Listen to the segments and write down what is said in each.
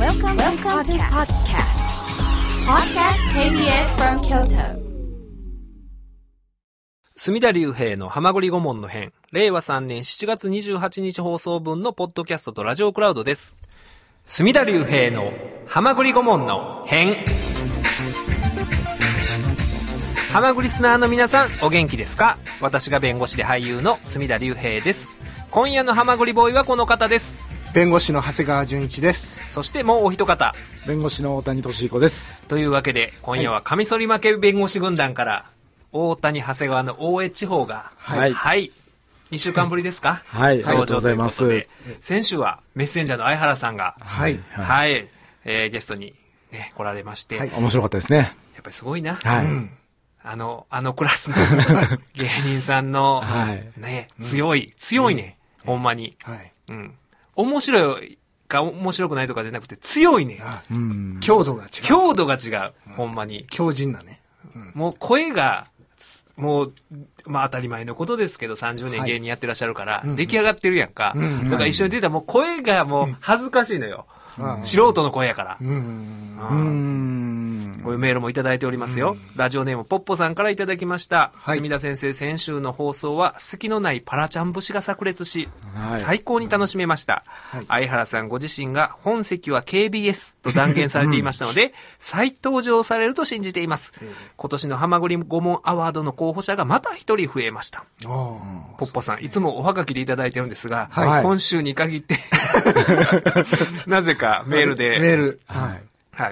Welcome to podcast. Podcast KBS from Kyoto. 隅田隆平の浜栗顧問の編、令和3年7月28日放送分のポッドキャストとラジオクラウドです。隅田隆平の浜栗顧問の編。浜栗リスナーの皆さん、お元気ですか？私が弁護士で俳優の隅田隆平です。今夜の浜栗ボーイはこの方です。 弁護士の長谷川純一です。 そしてもうお一方、 弁護士の大谷俊彦です。 というわけで今夜はカミソリ負け弁護士軍団から大谷長谷川の大江地方が、 はい、 はい、2週間ぶりですか？ はい、ありがとうございます。 先週はメッセンジャーの相原さんが、 はい、 はい、ゲストに、ね、来られまして、はい、 面白かったですね。 やっぱりすごいな。 はい。 あのクラスの芸人さんの、はい、ね、強いね、ほんまに。はい。うん。面白いか面白くないとかじゃなくて強いね。 うん。強度が違う。 強度が違う。ほんまに。 強靭なね。 もう声が、もう、まあ当たり前のことですけど、30年芸人やってらっしゃるから、出来上がってるやんか。だから一緒に出たらもう声がもう恥ずかしいのよ。素人の声やから。こういうメールもいただいておりますよ。ラジオネームポッポさんからいただきました。墨田先生、先週の放送は隙のないパラチャン節が炸裂し、最高に楽しめました。相原さんご自身が本籍は KBS と断言されていましたので、再登場されると信じています。今年の浜栗顧問アワードの候補者がまた一人増えました。ポッポさん、いつもおはがきでいただいてるんですが、今週に限ってなぜかメールで、はい。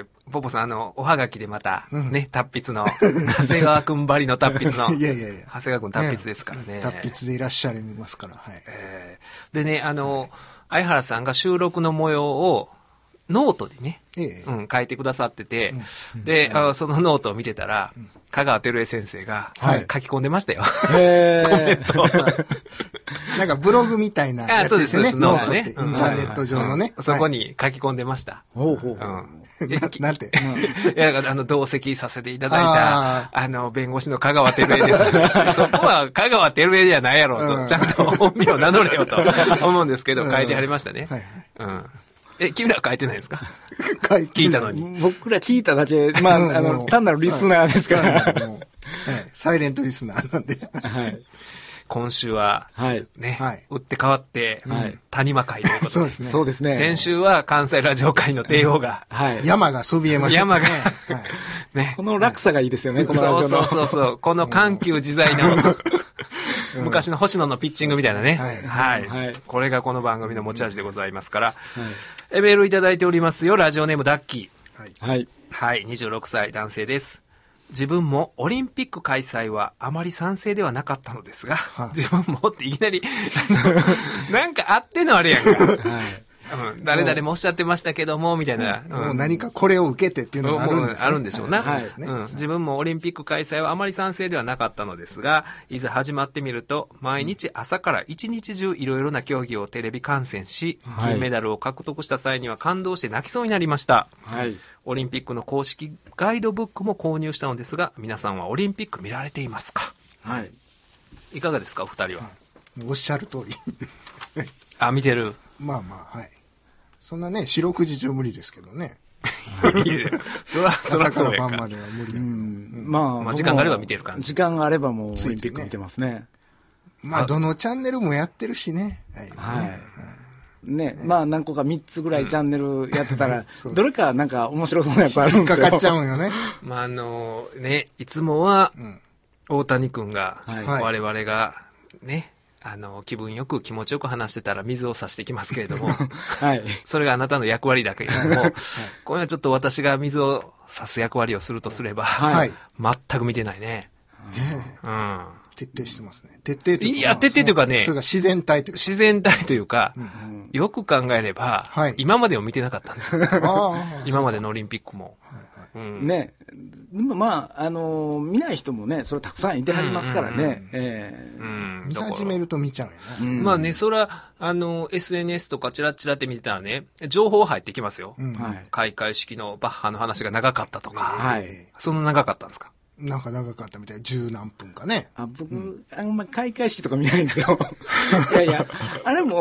ポポさん、おはがきでまた、ね、達筆の、長谷川くんばりの達筆の、長谷川くん達筆ですからね。 達筆でいらっしゃいますから、はい。 でね、相原さんが収録の模様を、ノートでね、書いてくださってて、で、そのノートを見てたら、香川照江先生が、書き込んでましたよ。コメント。 なんかブログみたいなやつですね。ノートって、インターネット上のね。 そこに書き込んでました。 なんて。 いや、同席させていただいた、弁護士の香川照江です。そこは香川照江じゃないやろうと、ちゃんと本名を名乗れよと思うんですけど、書いてはりましたね。君らは書いてないですか？聞いたのに。 僕ら聞いただけ、まあ、単なるリスナーですから。 サイレントリスナーなんで。 今週は、ね、打って変わって、谷間会ということで。 そうですね。 そうですね。 先週は関西ラジオ会の帝王が、 山がそびえました。 山が、ね。 この落差がいいですよね、このラジオの。 そう。この緩急自在の、昔の星野のピッチングみたいなね。はい。これがこの番組の持ち味でございますから。メールいただいておりますよ。ラジオネームダッキー。はい。 はい。26歳男性です。自分もオリンピック開催はあまり賛成ではなかったのですが、自分もっていきなり、なんかあってのあれやんか。誰々もおっしゃってましたけども、みたいな。 もう何かこれを受けてっていうのがあるんですね。 あるんでしょうな。自分もオリンピック開催はあまり賛成ではなかったのですが、いざ始まってみると、毎日朝から一日中いろいろな競技をテレビ観戦し、金メダルを獲得した際には感動して泣きそうになりました。オリンピックの公式ガイドブックも購入したのですが、皆さんはオリンピック見られていますか？いかがですか、お二人は。 おっしゃる通り。 見てる。 まあ、はい。そんなね、四六時中無理ですけどね。 そら朝から晩までは無理だけど。 まあ時間があれば見てる感じ。 時間があればもうオリンピック見てますね。 まあどのチャンネルもやってるしね。 ね、まあ何個か3つぐらいチャンネルやってたら、どれかなんか面白そうなやつあるんですよ。 かかっちゃうんよね。 まあね、いつもは、大谷くんが、我々が、ね、気分よく気持ちよく話してたら水を差してきますけれども、それがあなたの役割だけれども、これはちょっと私が水を差す役割をするとすれば、全く見てないね。 徹底してますね。徹底というか。 いや、徹底というかね、 それが自然体というか。 自然体というか、よく考えれば、今までを見てなかったんです。今までのオリンピックも。 ね、まあ、見ない人もね、それたくさんいてはりますからね。 見始めると見ちゃうよね。 まあね、それは、SNS とかチラチラって見てたらね、情報入ってきますよ。開会式のバッハの話が長かったとか。そんな長かったんですか？ なんか長かったみたい。十何分かね。 僕、あんま開会式とか見ないんですよ。いや、あれも、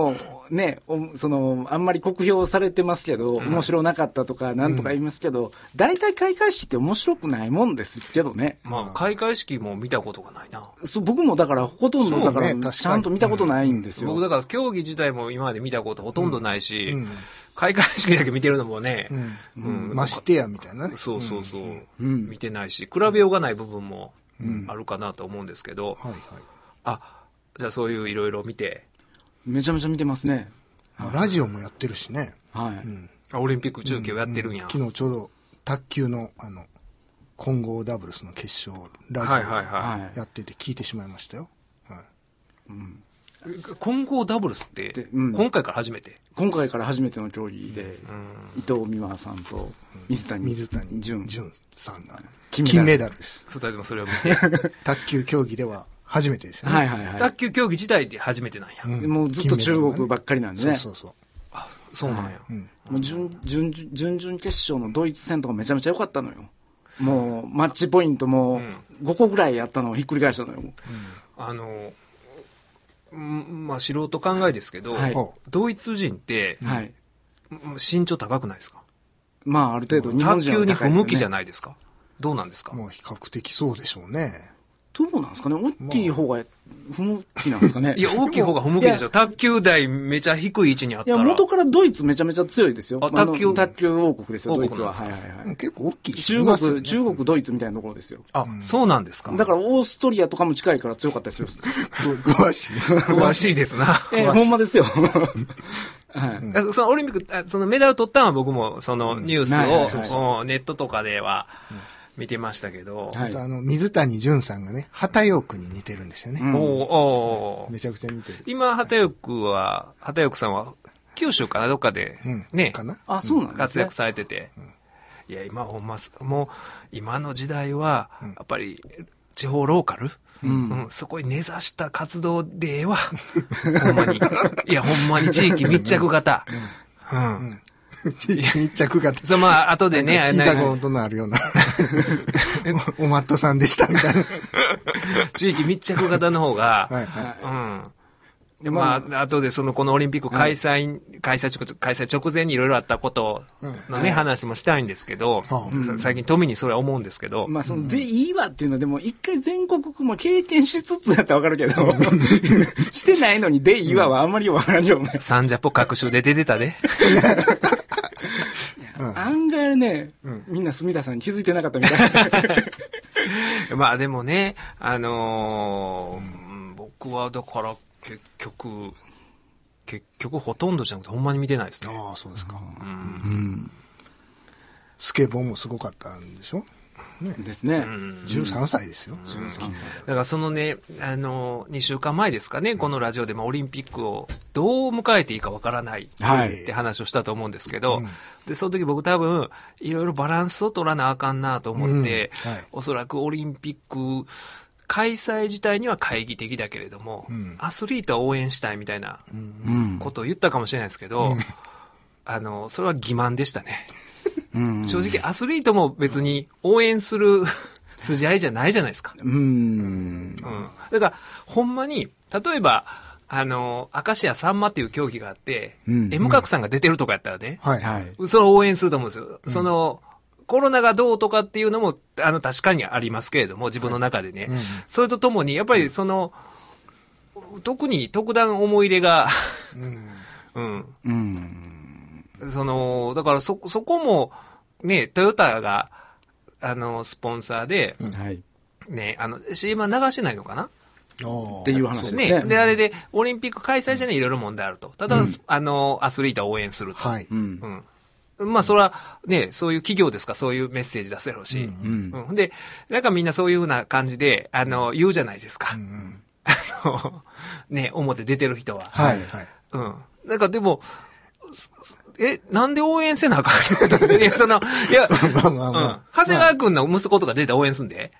ね、あんまり酷評されてますけど、面白なかったとか、なんとか言いますけど、大体開会式って面白くないもんですけどね。 まあ、開会式も見たことがないな。 僕もだから、ほとんど、だから、ちゃんと見たことないんですよ。 僕、だから、競技自体も今まで見たことほとんどないし、開会式だけ見てるのもね、 ましてや、みたいなね。 そうそうそう。見てないし、比べようがない部分もあるかなと思うんですけど、じゃあそういういろいろ見て。 めちゃめちゃ見てますね。 ラジオもやってるしね。 はい。 オリンピック中継をやってるんや。 昨日ちょうど卓球の混合ダブルスの決勝ラジオやってて聞いてしまいましたよ。 混合ダブルスって今回から初めて？ 今回から初めての競技で、伊藤美誠さんと水谷隼さんが金メダルです。 二人ともそれを見て。 卓球競技では初めてですよね。 卓球競技自体で初めてなんや。 もうずっと中国ばっかりなんでね。 そう。 あ、そうなんや。 もう準々決勝のドイツ戦とかめちゃめちゃ良かったのよ。もうマッチポイントも5個ぐらいやったのをひっくり返したのよ。 まあ素人考えですけど、ドイツ人って身長高くないですか？ まあある程度日本人は高いですよね。 卓球に不向きじゃないですか？どうなんですか？ まあ比較的そうでしょうね。 どうなんですかね、大きい方が不向きなんですかね。 いや、大きい方が不向きでしょ。卓球台めちゃ低い位置にあったら。 いや、元からドイツめちゃめちゃ強いですよ。卓球王国ですよ、ドイツは。 結構大きい。 中国、ドイツみたいなところですよ。 あ、そうなんですか。 だからオーストリアとかも近いから強かったですよ。 詳しい。 詳しいですな。 ほんまですよ。 そのオリンピック、そのメダル取ったのは僕もそのニュースをネットとかでは、見てましたけど。 水谷隼さんがね、畑陽区に似てるんですよね。めちゃくちゃ似てる。 今、畑陽さんは、九州かなどっかで、ね、活躍されてて。いや、今ほんま、もう、今の時代は、やっぱり、地方ローカルそこに根ざした活動でええわ。ほんまに。いや、ほんまに地域密着型。 地域密着型。 そう、まあ、後でね、 聞いたことのあるような。おマットさんでしたみたいな。 地域密着型の方が、で、まあ、後でこのオリンピック開催直前にいろいろあったことのね、話もしたいんですけど、最近富にそれは思うんですけど。 まあ、で、いいわっていうのは、でも一回全国区も経験しつつやったらわかるけど、してないのにでいいわはあんまりわからんよね。 サンジャポ各種で出てたで。 案外ね、みんな隅田さんに気づいてなかったみたいな。 まあでもね、僕はだから結局ほとんどじゃなくてほんまに見てないですね。 ああ、そうですか。スケボーもすごかったんでしょ？ ですね。 13歳ですよ。 13歳。 だからそのね、2週間前ですかね、このラジオでもオリンピックをどう迎えていいかわからないって話をしたと思うんですけど、で、その時僕多分、いろいろバランスを取らなあかんなと思って、おそらくオリンピック開催自体には懐疑的だけれども、アスリートは応援したいみたいなことを言ったかもしれないですけど、それは欺瞞でしたね。正直アスリートも別に応援する筋合いじゃないじゃないですか。だから、ほんまに、例えば、明石家さんまっていう競技があって、M 角さんが出てるとかやったらね、それを応援すると思うんですよ。コロナがどうとかっていうのも、確かにありますけれども、自分の中でね。それとともに、やっぱり特に特段思い入れが、だからそこも、ね、トヨタが、スポンサーで、ね、CM は流してないのかなっていう話ですね。 で、あれで、オリンピック開催時にいろいろ問題あると。ただ、アスリートを応援すると。まあ、それは、ね、そういう企業ですから、そういうメッセージ出せるし。で、なんかみんなそういうふうな感じで、言うじゃないですか。ね、表出てる人は。なんかでも、なんで応援せなあかんいや、長谷川くんの息子とか出て応援すんで。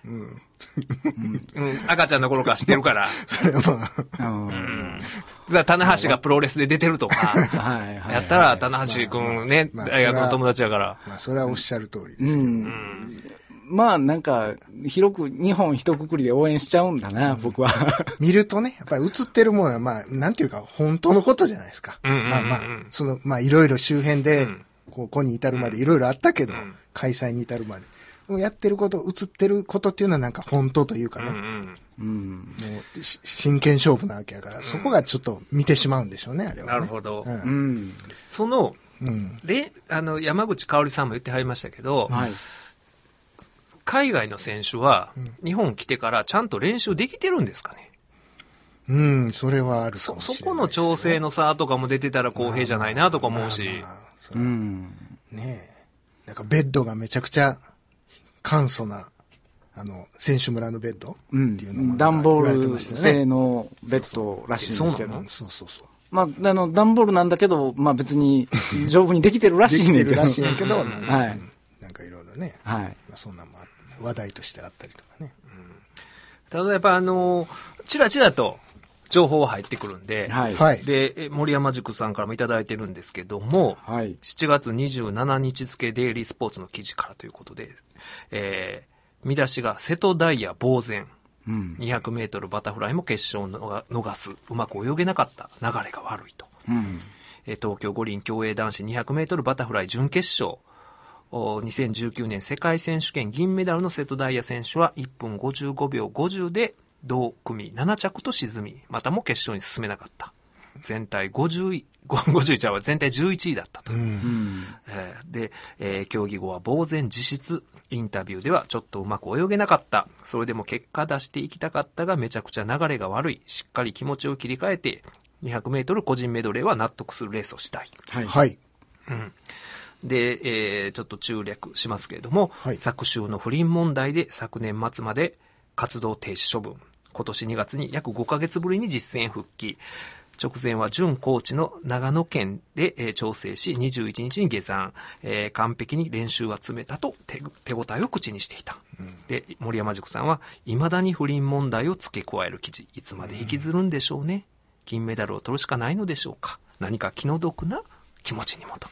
赤ちゃんの頃から知ってるから。それは棚橋がプロレスで出てるとか。やったら、棚橋くんね、大学の友達やから。 まあ、それはおっしゃる通りですけど。 まあなんか、広く日本一括りで応援しちゃうんだな、僕は。 見るとね、やっぱり映ってるものは、まあ、なんていうか、本当のことじゃないですか。まあ、いろいろ周辺で、ここに至るまでいろいろあったけど、開催に至るまで。やってること、映ってることっていうのはなんか本当というかね。もう真剣勝負なわけやから、そこがちょっと見てしまうんでしょうね、あれは、ね。 なるほど。その、山口香織さんも言ってはりましたけど、海外の選手は、日本来てからちゃんと練習できてるんですかね。 それはあるかもしれない。 そこの調整の差とかも出てたら公平じゃないなとか思うし。 ねえ。なんかベッドがめちゃくちゃ簡素な、選手村のベッドっていうのも、 段ボール製のベッドらしいんですけど。 そう。 まあ、段ボールなんだけど、まあ別に丈夫にできてるらしいんだけど。 できてるらしいんやけど、 はい。 なんかいろいろね。 はい。 まあそんなも話題としてあったりとかね。 ただやっぱちらちらと情報は入ってくるんで、 はい。 で、森山塾さんからもいただいてるんですけども、 はい。 7月27日付デイリースポーツの記事からということで、見出しが瀬戸大也呆然。200メートルバタフライも決勝を逃す。うまく泳げなかった。流れが悪いと。東京五輪競泳男子200メートルバタフライ準決勝。2019年世界選手権銀メダルの瀬戸大也選手は1分55秒50で同組7着と沈み、またも決勝に進めなかった。全体51は全体11位だったと。で、競技後は呆然自失。インタビューではちょっとうまく泳げなかった。それでも結果出していきたかったがめちゃくちゃ流れが悪い。しっかり気持ちを切り替えて200メートル個人メドレーは納得するレースをしたい。 はい。 で、ちょっと中略しますけれども、昨週の不倫問題で昨年末まで活動停止処分。今年2月に約5ヶ月ぶりに実戦復帰。直前は準コーチの長野県で、調整し、21日に下山、完璧に練習は詰めたと手応えを口にしていた。で、森山塾さんは、未だに不倫問題を付け加える記事、いつまで引きずるんでしょうね。金メダルを取るしかないのでしょうか。何か気の毒な気持ちにもと。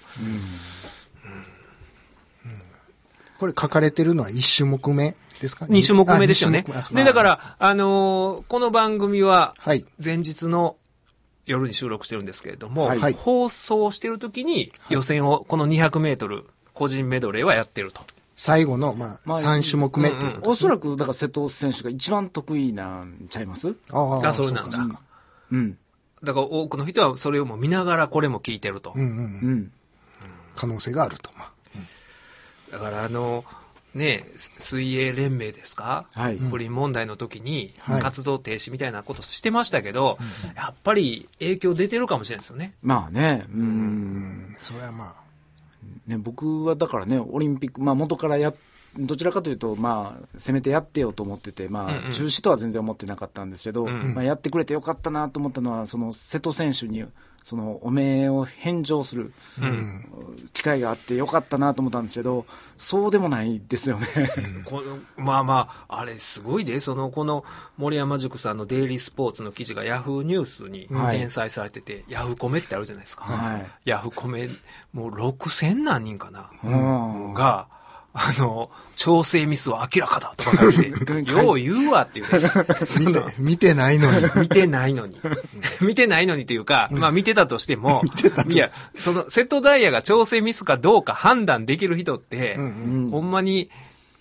これ書かれてるのは1種目目ですか？ 2 種目目ですよね。で、だから、この番組は、前日の夜に収録してるんですけれども、放送してる時に予選を、この200メートル個人メドレーはやってると。 最後の、3種目目っていうことですね。 おそらく、だから瀬戸選手が一番得意なんちゃいます？ そうなんだ。だから多くの人はそれをも見ながらこれも聞いてると。 可能性があると。 だから水泳連盟ですか、不倫問題の時に活動停止みたいなことしてましたけど、やっぱり影響出てるかもしれないですよね。 まあね。 それはまあ。 ね、僕はだからね、オリンピック、元からどちらかというと、せめてやってよと思ってて、中止とは全然思ってなかったんですけど、やってくれてよかったなと思ったのは、瀬戸選手に、お名を返上する機会があってよかったなと思ったんですけど、そうでもないですよね。 あれすごいで、この森山塾さんのデイリースポーツの記事がヤフーニュースに転載されてて、ヤフコメってあるじゃないですか。ヤフコメ、もう6000何人かな、が、調整ミスは明らかだとか書いて、よう言うわっていう。 見てないのに。 見てないのに。見てないのにっていうか、見てたとしても、いや、瀬戸大也が調整ミスかどうか判断できる人って、ほんまに、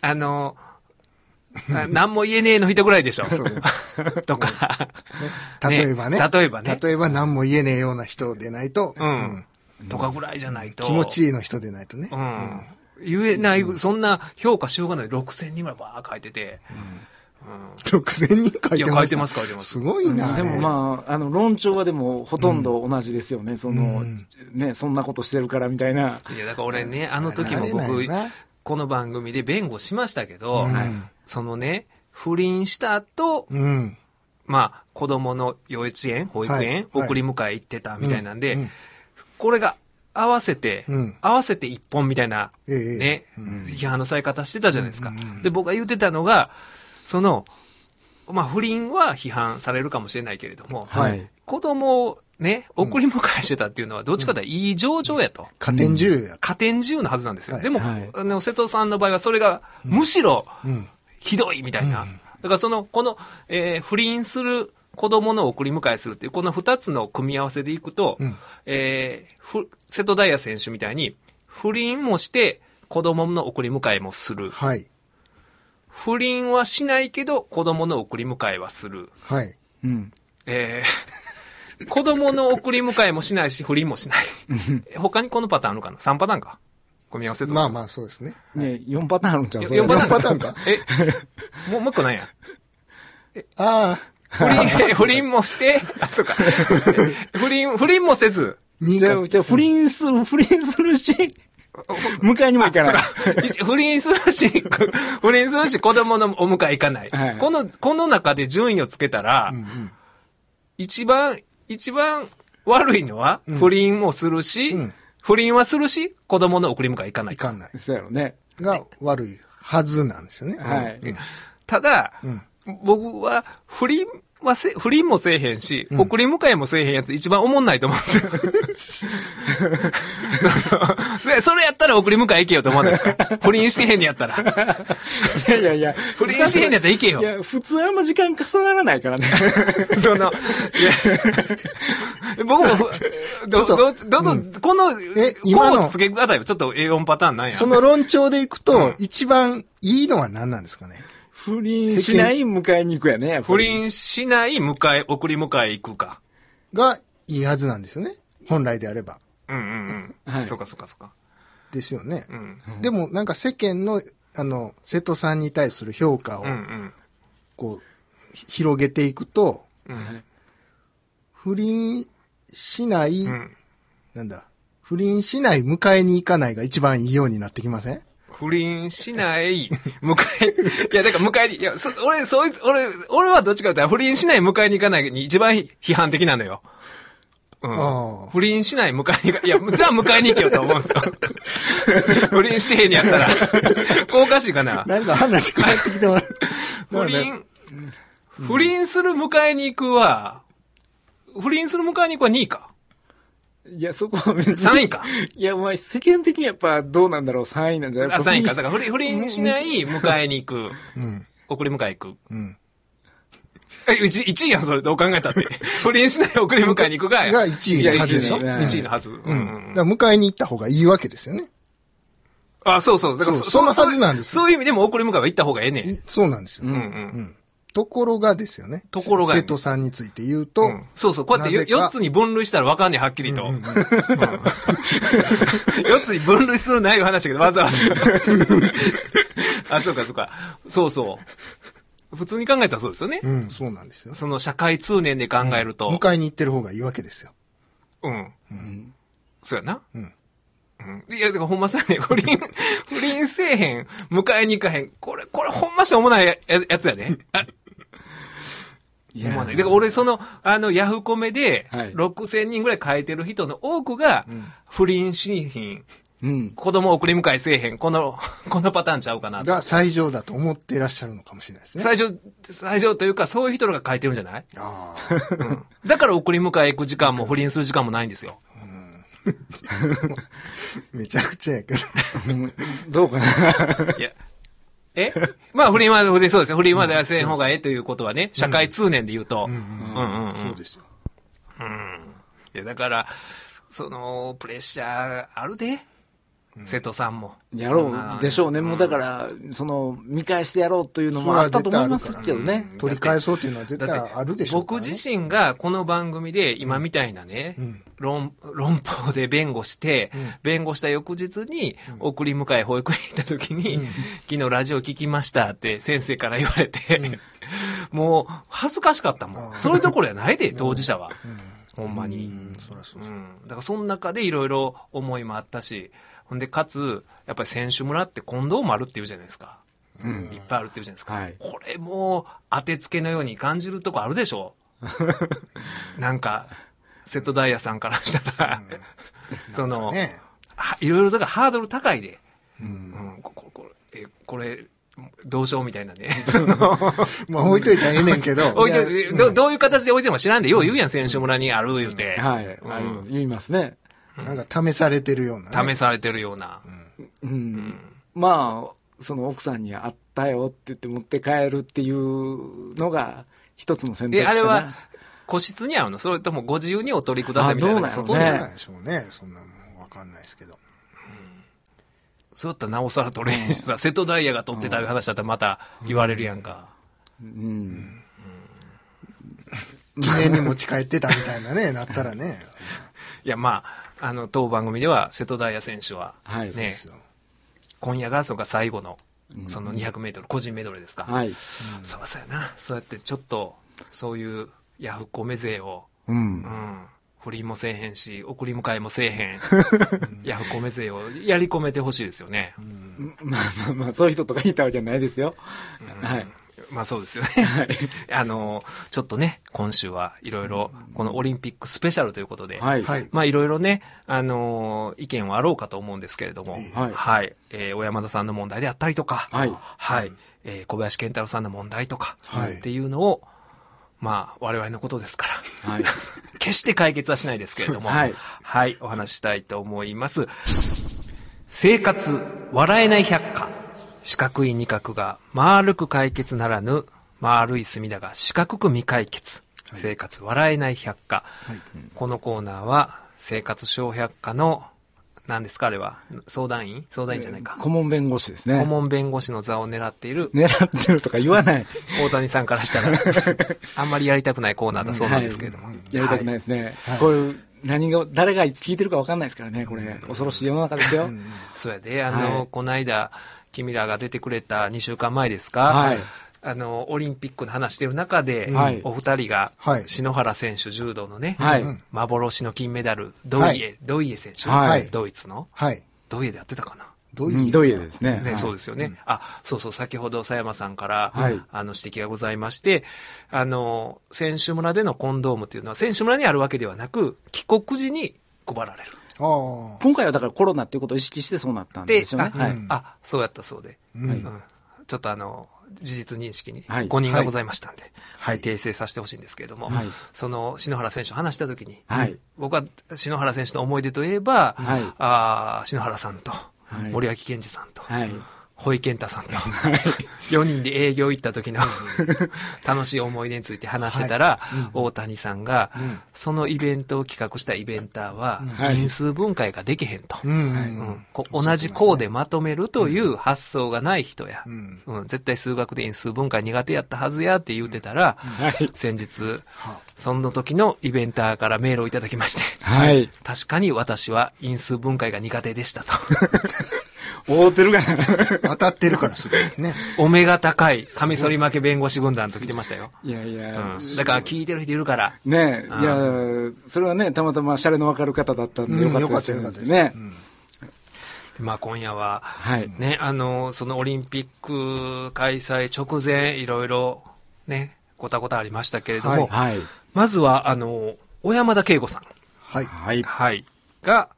何も言えねえの人ぐらいでしょ。とか。 例えばね。 例えば何も言えねえような人でないと。 とかぐらいじゃないと。 気持ちいいの人でないとね。 言えない、そんな評価しようがない6000人ぐらいばー書いてて。 6000人書いてます。 書いてます。 すごいな。 でも論調はでもほとんど同じですよね。そんなことしてるからみたいな。 いや、だから俺ね、時も僕、この番組で弁護しましたけど、不倫した後、子供の幼稚園、保育園、送り迎え行ってたみたいなんで、これが、合わせて一本みたいな、批判のされ方してたじゃないですか。で、僕が言ってたのが、不倫は批判されるかもしれないけれども、子供ね、送り迎えしてたっていうのは、どっちかというといい上々やと。 加点重要や。 加点重のはずなんですよ。 はいでも、 はい瀬戸さんの場合はそれが、むしろ、ひどいみたいな。だからこの、不倫する子供の送り迎えするっていう、この二つの組み合わせでいくと、瀬戸大也選手みたいに、不倫もして、子供の送り迎えもする。 はい。 不倫はしないけど、子供の送り迎えはする。 はい。 うん。 子供の送り迎えもしないし、不倫もしない。他にこのパターンあるかな ?3 パターンか。組み合わせと。 まあまあ、そうですね。 ね、4パターンあるんちゃう 4パターン。 4パターンか。 もう一個なんや。 ああ。不倫もして、そうか。不倫もせず。 じゃあ、不倫するし、迎えにも行かない。 不倫するし、子供のお迎え行かない。 はい、 この中で順位をつけたら、一番悪いのは、不倫もするし、不倫はするし、子供の送り迎え行かない。 行かない。 そうやろね。 が悪いはずなんですよね。 はい。 ただ、僕は不倫もせえへんし、送り迎えもせえへんやつ一番おもんないと思うんですよ。それやったら送り迎え行けよと思うんですか。不倫してへんにやったら。 いや。 不倫してへんにやったら行けよ。 いや、普通あんま時間重ならないからね。 僕も、この、 今の付け方よ。ちょっと A4 パターンなんや。 その論調でいくと、一番いいのは何なんですかね。 不倫しない迎えに行くやね。 不倫しない送り迎え行くか。 がいいはずなんですよね。本来であれば。 はい。そうか。 ですよね。でもなんか世間の、瀬戸さんに対する評価を、こう、広げていくと、不倫しない、不倫しない迎えに行かないが一番いいようになってきません？ 不倫しない、いや、だから迎えに、いや、俺はどっちかというと、不倫しない迎えに行かないに一番批判的なのよ。不倫しない迎えにいや、じゃあ迎えに行けよと思うんですよ。不倫してへんにやったら。こうおかしいかな。 なんか話変わってきてます。 不倫する迎えに行くは2位か。 いや、そこは別に。 3位か。 いや、まあ、世間的にやっぱどうなんだろう、3位なんじゃないか。 3位か。だから不倫しない迎えに行く。送り迎え行く。1位やん、それどう考えたって。不倫しない送り迎えに行くが 1位のはずでしょ。 1位のはず。 だから迎えに行った方がいいわけですよね。 あ、そう。だからそのはずなんですよ。 そういう意味でも送り迎えは行った方がええねん。 そうなんですよ。ところがですよね。瀬戸さんについて言うと。 そう。こうやって4つに分類したらわかんねえ、はっきりと。4つに分類するない話だけど、わざわざ。あ、そうか。そう。普通に考えたらそうですよね。 そうなんですよ。 その社会通念で考えると。 迎えに行ってる方がいいわけですよ。 そうやな。いや、だからほんまそうやね。不倫せえへん、迎えに行かへん。これほんましょうもないやつやね。いや、だから俺ヤフコメで、6000人ぐらい書いてる人の多くが、不倫しひん。子供送り迎えせえへん。このパターンちゃうかな。 が最上だと思っていらっしゃるのかもしれないですね。 最上というか、そういう人が書いてるんじゃない？だから送り迎え行く時間も不倫する時間もないんですよ。 めちゃくちゃやけど。 どうかな。 いや。まあ不倫は、そうですよ。不倫はせん方がええということはね、社会通念で言うと。 そうですよ。 いや、だから、プレッシャーあるで。瀬戸さんも。 やろうでしょうね。もうだから、見返してやろうというのもあったと思いますけどね。 取り返そうというのは絶対あるでしょう僕自身がこの番組で今みたいなね、論法で弁護して、弁護した翌日に送り迎え保育園行った時に、昨日ラジオ聞きましたって先生から言われて、もう恥ずかしかったもん。それどころやないで、当事者は。ほんまに。だからその中でいろいろ思いもあったし、ほんで、かつ、やっぱり選手村って近藤もあるって言うじゃないですか。いっぱいあるって言うじゃないですか。これも当てつけのように感じるとこあるでしょ。なんか、瀬戸大也さんからしたら、いろいろだからハードル高いで。これ、 同章みたいなね。 まあ置いといたらええねんけど。 置いて、どういう形で置いても知らんで、よう言うやん、選手村にある言うて。 はい。言いますね。 なんか試されてるような、 ね。試されてるような。 まあ、その奥さんにあったよって言って持って帰るっていうのが一つの選択肢かな。 あれは個室に合うの？それともご自由にお取りくださいみたいな。 どうなんでしょうね。そんなのわかんないですけど。 そうやったらなおさら取れんしさ、瀬戸大也が取ってたいう話だったらまた言われるやんか。 記念に持ち帰ってたみたいなね、なったらね。 いや、まあ、当番組では瀬戸大也選手は、ね、今夜がその最後の、その200メートル個人メドレーですか。はい。そうやな。そうやってちょっと、そういうヤフコメ勢を、不倫もせえへんし、送り迎えもせえへん、ヤフコメ勢をやり込めてほしいですよね。 まあ、そういう人とかいたわけじゃないですよ。はい。 まあそうですよね。はい。ちょっとね、今週はいろいろ、このオリンピックスペシャルということで、はい。まあいろいろね、意見はあろうかと思うんですけれども、はい。はい。小山田さんの問題であったりとか、はい。はい。小林健太郎さんの問題とか、はい。っていうのを、まあ、我々のことですから。はい。決して解決はしないですけれども。はい。はい。お話したいと思います。生活、笑えない百科。四角い二角が丸く解決ならぬ、丸い隅田が四角く未解決。はい、生活、笑えない百科。はい。このコーナーは、生活小百科の、何ですかあれは相談員じゃないか。 顧問弁護士ですね。 顧問弁護士の座を狙っている。 狙ってるとか言わない。 大谷さんからしたら、あんまりやりたくないコーナーだそうなんですけれども。 やりたくないですね。はい、こういう、誰がいつ聞いてるか分かんないですからね、これ。恐ろしい世の中ですよ。 そうやで、この間、君らが出てくれた2週間前ですか。はい。オリンピックの話してる中で、はい、お二人が、はい、篠原選手柔道のね、はい、幻の金メダル、土井選手、はい、ドイツの、はい、土井でやってたかな。 土井ですね。 ね、そうですよね。そうそう、先ほど佐山さんから、はい、指摘がございまして、選手村でのコンドームっていうのは、選手村にあるわけではなく、帰国時に配られる。 今回はだからコロナっていうことを意識してそうなったんですよね。はい。 そうやったそうで。ちょっと事実認識に誤認がございましたんで、はい、訂正させてほしいんですけれども、はい、その篠原選手を話したときに、はい、僕は篠原選手の思い出といえば、はい、篠原さんと、森脇健児さんと、はい、ホイケンタさんと、4人で営業行った時の楽しい思い出について話してたら、大谷さんが、そのイベントを企画したイベンターは、因数分解ができへんと。同じ項でまとめるという発想がない人や、絶対数学で因数分解苦手やったはずやって言うてたら、先日、その時のイベンターからメールをいただきまして、確かに私は因数分解が苦手でしたと。 覆ってるが当たってるからすごいね。 お目が高い、カミソリ負け弁護士軍団と来てましたよ。 いやいや、 だから聞いてる人いるから。 ねえ、いや、それはね、たまたまシャレの分かる方だったんでよかったですね。 まあ今夜は、ね、そのオリンピック開催直前、いろいろね、ごたごたありましたけれども、まずは、小山田圭吾さん。はい。はい。が、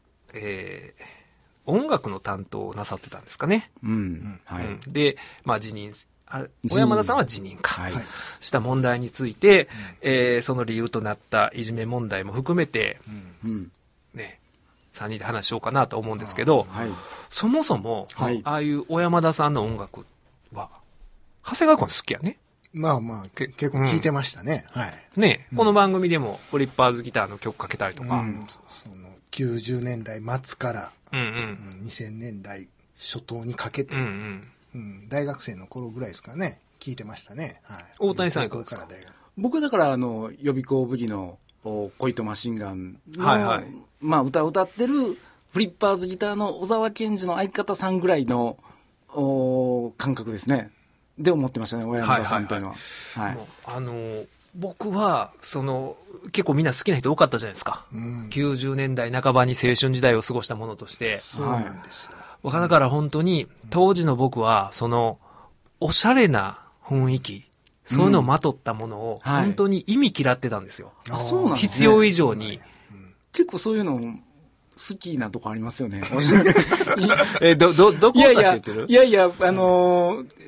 音楽の担当をなさってたんですかね。はい。で、まあ辞任、小山田さんは辞任か。した問題について、その理由となったいじめ問題も含めて、ね、3人で話しようかなと思うんですけど、そもそも、ああいう小山田さんの音楽は、長谷川君好きやね。 まあまあ、結構聞いてましたね。はい。 ね、この番組でも、フリッパーズギターの曲かけたりとか。 90年代末から、2000年代初頭にかけて、大学生の頃ぐらいですかね、聞いてましたね。はい、 大谷さんいかがですか？ 僕だから予備校ブギの恋とマシンガンの、まあ歌を歌ってるフリッパーズギターの小沢健二の相方さんぐらいの感覚ですね。で思ってましたね、小山田さんというのは。 僕は、結構みんな好きな人多かったじゃないですか。90年代半ばに青春時代を過ごしたものとして。 そうなんですよ。 だから本当に、当時の僕は、おしゃれな雰囲気、そういうのをまとったものを、本当に意味嫌ってたんですよ。 あ、そうなんですね。 必要以上に。 結構そういうの、好きなとこありますよね。 どこを指して言ってる？ いや、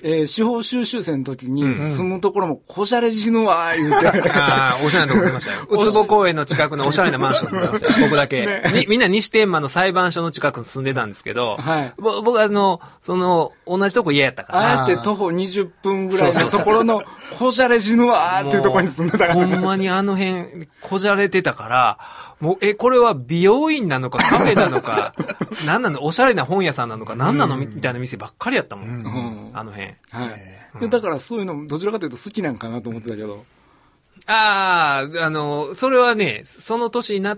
司法修習生の時に住むところもこじゃれ死ぬわ、言うて。 ああ、おしゃれなとこ出ましたよ。うつぼ公園の近くのおしゃれなマンションに出ましたよ。僕だけ。ね、みんな西天満の裁判所の近くに住んでたんですけど、はい、僕は同じとこ嫌やったから。 あえて徒歩20分ぐらいのところのこじゃれ死ぬわーっていうところに住んでたから。 ほんまにあの辺、こじゃれてたから、もう、これは美容院なのかカフェなのか、なんなの、おしゃれな本屋さんなのか、なんなのみたいな店ばっかりやったもん。あの辺。 はい。だからそういうの、どちらかというと好きなんかなと思ってたけど。 ああ、それはね、その年になって、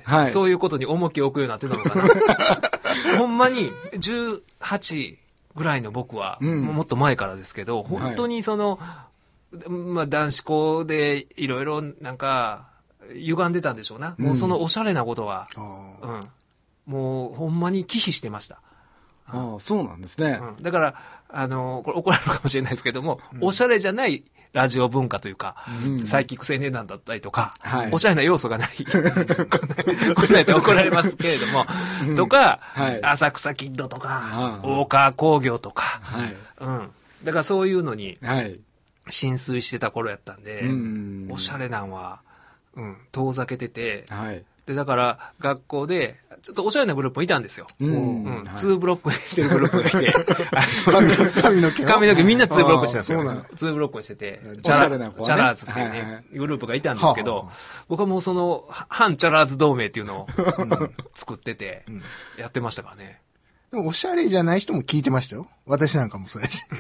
はい、そういうことに重きを置くようになってたのかな。ほんまに、18ぐらいの僕は、もっと前からですけど、本当にまあ、男子校でいろいろなんか、歪んでたんでしょうな。もうそのおしゃれなことは、もうほんまに忌避してました。 ああ、そうなんですね。 だから、これ怒られるかもしれないですけども、おしゃれじゃないラジオ文化というか、サイキック青年団だったりとか、おしゃれな要素がない。こんなんと怒られますけれども、とか、浅草キッドとか、大川工業とか、だからそういうのに、浸水してた頃やったんで、おしゃれなんは、遠ざけてて、で、だから、学校で、ちょっとおしゃれなグループもいたんですよ。2ブロックにしてるグループがいて。髪の毛みんな2ブロックしてたんですよ。2ブロックにしてて、チャラーズっていうね、グループがいたんですけど、僕はもう反チャラーズ同盟っていうのを作ってて、やってましたからね。 でもおしゃれじゃない人も聞いてましたよ。私なんかもそうやし。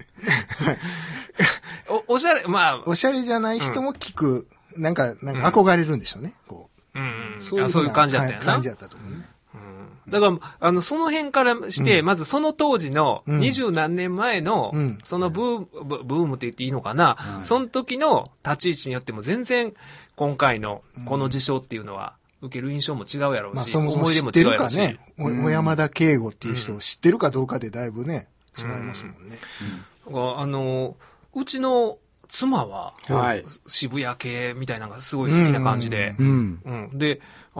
おしゃれ、まあ。 おしゃれじゃない人も聞く。なんか憧れるんでしょうね。こう。そういう感じだったよな。 感じだったと思うね。 だから、その辺からして、まずその当時の20何年前の、そのブームって言っていいのかな、その時の立ち位置によっても全然今回のこの事象っていうのは受ける印象も違うやろうし、思い出も違うやろうし。知ってるかね。小山田圭吾っていう人を知ってるかどうかでだいぶね、違いますもんね。 うちの妻は、渋谷系みたいなのがすごい好きな感じで、で、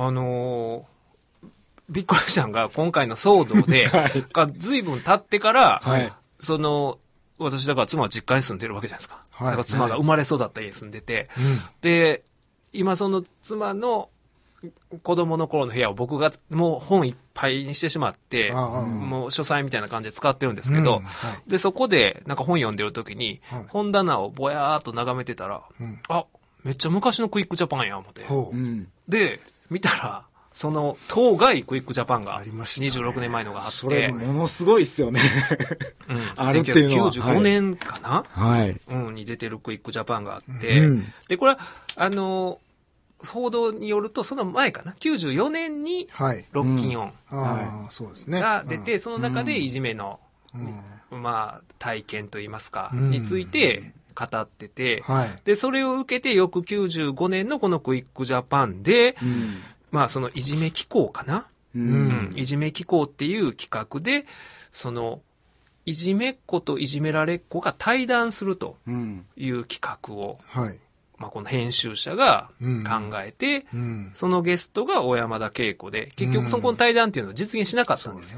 びっくりしたのが、今回の騒動で、が随分経ってから、私だから妻は実家に住んでるわけじゃないですか。だから妻が生まれ育った家に住んでて、で、今その妻の子供の頃の部屋を僕がもう本いっぱいにしてしまって、もう書斎みたいな感じで使ってるんですけど、で、そこでなんか本読んでる時に、本棚をぼやーっと眺めてたら、あ、めっちゃ昔のクイックジャパンや、思って。で、見たら、当該クイックジャパンが26年前のがあって。 それものすごいっすよね。あるっていうのは。 95年かな、に出てるクイックジャパンがあって。で、これは、報道によると、その前かな ?94 年に、ロッキンオンが出て、その中でいじめの、まあ、体験といいますか、について語ってて、で、それを受けて、翌95年のこのクイックジャパンで、まあ、そのいじめ機構かな、いじめ機構っていう企画で、いじめっ子といじめられっ子が対談するという企画を、まあ、この編集者が考えて、そのゲストが小山田圭子で、結局そこの対談っていうのは実現しなかったんですよ。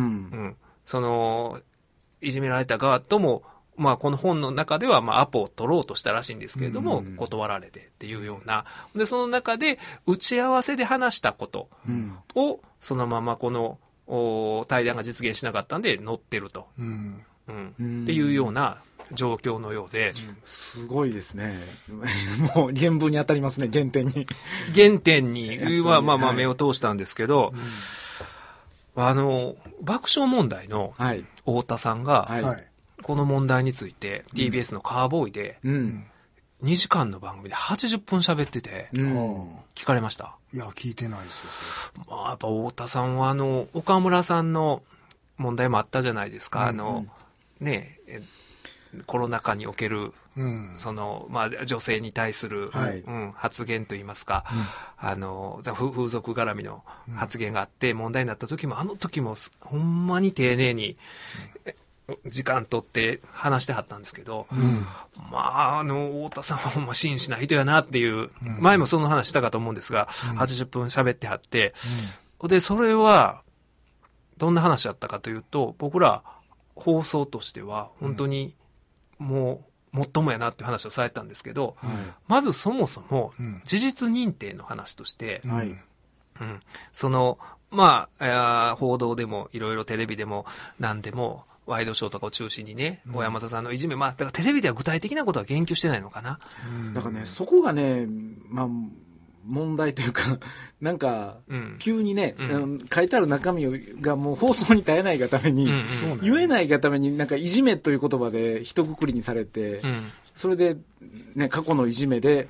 いじめられた側とも、まあ、この本の中では、まあ、アポを取ろうとしたらしいんですけれども、断られてっていうような。で、その中で、打ち合わせで話したことを、そのままこの、対談が実現しなかったんで、載ってると。っていうような状況のようで。 すごいですね。もう、原文に当たりますね、原点に。 原点には、まあまあ、目を通したんですけど、爆笑問題の太田さんが、この問題について TBS のカーボーイで2時間の番組で80分喋ってて聞かれました？ いや、聞いてないですよ。 まあ、やっぱ太田さんは岡村さんの問題もあったじゃないですか。ね、コロナ禍におけるまあ、女性に対する、発言といいますか、風俗絡みの発言があって問題になった時も、あの時もほんまに丁寧に時間取って話してはったんですけど、まあ、太田さんはほんま真摯な人やなっていう、前もその話したかと思うんですが、80分喋ってはって、で、それは、どんな話だったかというと、僕ら、 放送としては、本当にもう、もっともやなっていう話をされたんですけど、まずそもそも、事実認定の話として、その、まあ、報道でも、いろいろテレビでも、何でも、ワイドショーとかを中心にね、小山田さんのいじめ、まあ、だからテレビでは具体的なことは言及してないのかな。 だからね、そこがね、まあ、問題というか、なんか、急にね、書いてある中身がもう放送に耐えないがために、言えないがために、なんかいじめという言葉で一括りにされて、それで、ね、過去のいじめで、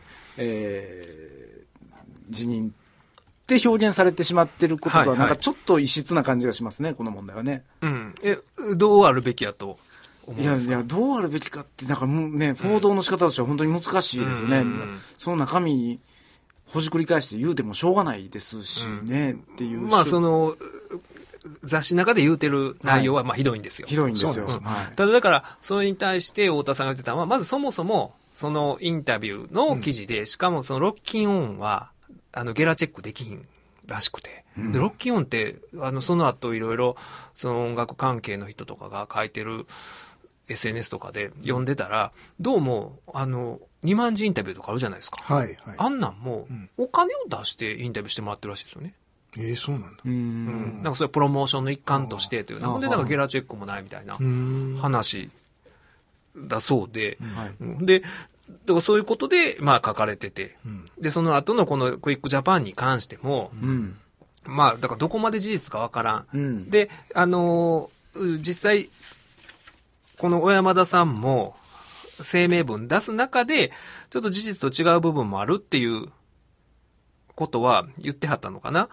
辞任って表現されてしまっていることとは、なんかちょっと異質な感じがしますね、この問題はね。 どうあるべきやと思うんですか？ いや、どうあるべきかって、なんかね、報道の仕方としては本当に難しいですよね。その中身、ほじくり返して言うてもしょうがないですしね、っていう。 まあ、その、雑誌の中で言うてる内容は、まあ、ひどいんですよ。 ひどいんですよ。 ただ、だから、それに対して太田さんが言ってたのは、まずそもそも、そのインタビューの記事で、しかもそのロッキンオンは、ゲラチェックできひんらしくて。で、ロッキンオンって、その後いろいろ、その音楽関係の人とかが書いてる SNS とかで読んでたら、どうも、2万字インタビューとかあるじゃないですか。あんなんも、お金を出してインタビューしてもらってるらしいですよね。 そうなんだ。 なんかそれプロモーションの一環としてという。なんでなんかゲラチェックもないみたいな話だそうで。で、だからそういうことで、まあ書かれてて。で、その後のこのクイックジャパンに関しても、まあ、だからどこまで事実かわからん。で、実際、この小山田さんも、声明文出す中で、ちょっと事実と違う部分もあるっていうことは言ってはったのかな。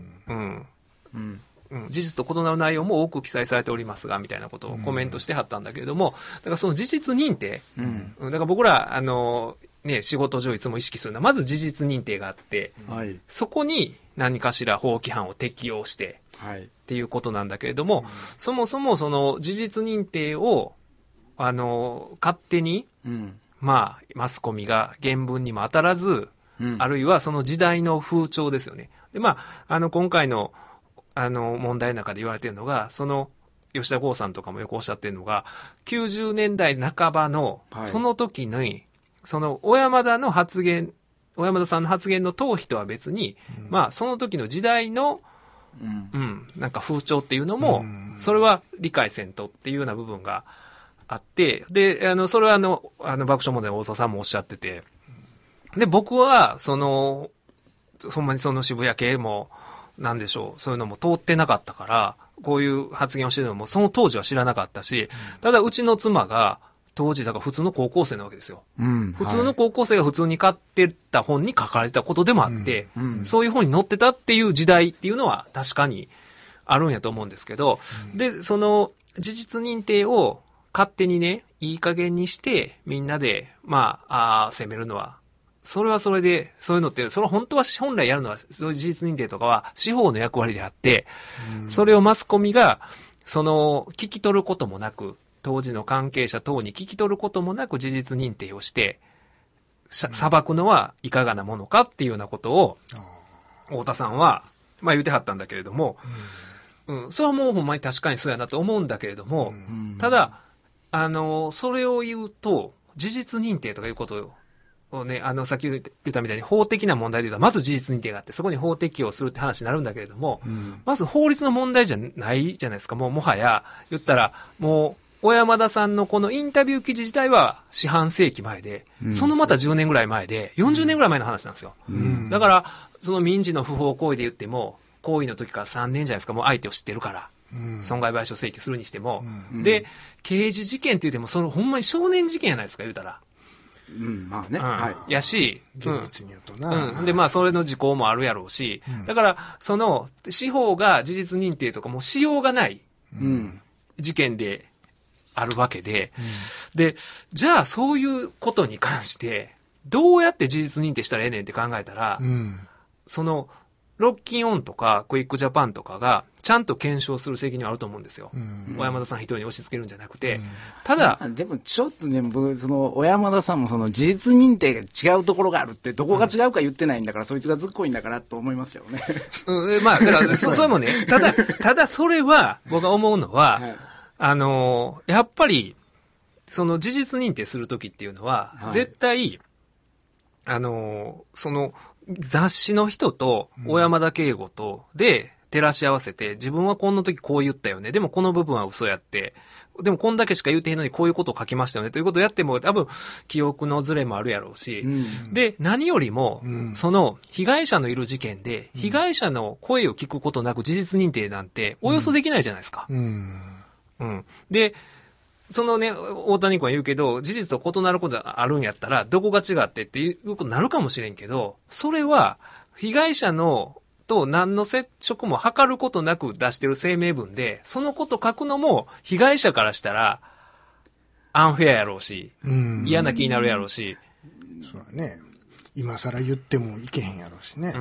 事実と異なる内容も多く記載されておりますが、みたいなことをコメントしてはったんだけれども、だからその事実認定、だから僕ら、ね、仕事上いつも意識するのは、まず事実認定があって、そこに何かしら法規範を適用して、っていうことなんだけれども、そもそもその事実認定を、勝手に、まあ、マスコミが原文にも当たらず、あるいはその時代の風潮ですよね。で、まあ、今回の、問題の中で言われているのが、その、吉田剛さんとかもよくおっしゃってるのが、90年代半ばの、その時に、その、小山田さんの発言の逃避とは別に、まあ、その時の時代の、なんか風潮っていうのも、それは理解せんとっていうような部分があって、で、それは爆笑問題の大沢さんもおっしゃってて、で、僕は、その、ほんまにその渋谷系も、なんでしょう、そういうのも通ってなかったから、こういう発言をしてるのも、その当時は知らなかったし、ただうちの妻が、当時、だから普通の高校生なわけですよ。普通の高校生が普通に買ってた本に書かれたことでもあって、そういう本に載ってたっていう時代っていうのは確かにあるんやと思うんですけど、で、その事実認定を勝手にね、いい加減にして、みんなで、まあ、責めるのは、それはそれで、そういうのって、それ本当は本来やるのは、そういう事実認定とかは司法の役割であって、それをマスコミが、聞き取ることもなく、当時の関係者等に聞き取ることもなく事実認定をして、裁くのはいかがなものかっていうようなことを、太田さんは、まあ言うてはったんだけれども、それはもうほんまに確かにそうやなと思うんだけれども、ただ、それを言うと、事実認定とかいうことをね、さっき言ったみたいに法的な問題で言うと、まず事実認定があって、そこに法適用するって話になるんだけれども、まず法律の問題じゃないじゃないですか。もはや、言ったら、もう、小山田さんのこのインタビュー記事自体は四半世紀前で、そのまた10年ぐらい前で、40年ぐらい前の話なんですよ。だから、その民事の不法行為で言っても、行為の時から3年じゃないですか、もう相手を知ってるから。損害賠償請求するにしても。で、刑事事件って言っても、ほんまに少年事件やないですか、言うたら。 まあね。 やし、 厳密に言うとな。 で、まあ、それの時効もあるやろうし、だから、司法が事実認定とかもしようがない事件であるわけで、で、じゃあ、そういうことに関して、どうやって事実認定したらええねんって考えたら、ロッキンオンとかクイックジャパンとかがちゃんと検証する責任はあると思うんですよ。小山田さん一人に押し付けるんじゃなくて、ただでもちょっとね、僕小山田さんも事実認定が違うところがあるってどこが違うか言ってないんだから、そいつがずっこいんだからと思いますよね。 まあだからそれもね、ただそれは僕が思うのは、 やっぱり、その事実認定するときっていうのは、はい、絶対、その雑誌の人と小山田圭吾とで照らし合わせて、自分はこの時こう言ったよね。でもこの部分は嘘やって、でもこんだけしか言うてへんのにこういうことを書きましたよね。ということをやっても多分記憶のズレもあるやろうし。で、何よりも、その被害者のいる事件で、被害者の声を聞くことなく事実認定なんておよそできないじゃないですか。で、そのね、大谷君は言うけど、事実と異なることがあるんやったら、どこが違ってっていうことになるかもしれんけど、それは、被害者の、と何の接触も図ることなく出してる声明文で、そのこと書くのも、被害者からしたら、アンフェアやろうし、嫌な気になるやろうし。 そうだね。今更言ってもいけへんやろうしね。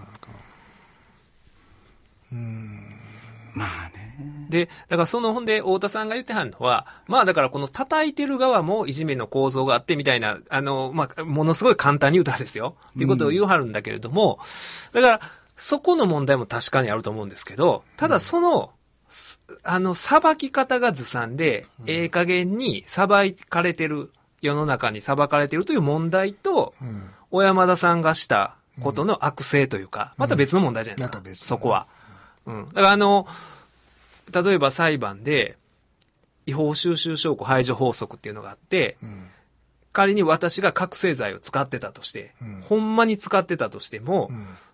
まあね。 で、だからほんで、太田さんが言ってはんのは、まあだからこの叩いてる側もいじめの構造があってみたいな、まあ、ものすごい簡単に言うたらですよ。っていうことを言うはるんだけれども、だから、そこの問題も確かにあると思うんですけど、ただ裁き方がずさんで、加減に裁かれてる、世の中に裁かれてるという問題と、小山田さんがしたことの悪性というか、また別の問題じゃないですか。そこは。だから例えば裁判で、違法収集証拠排除法則っていうのがあって、仮に私が覚醒剤を使ってたとして、ほんまに使ってたとしても、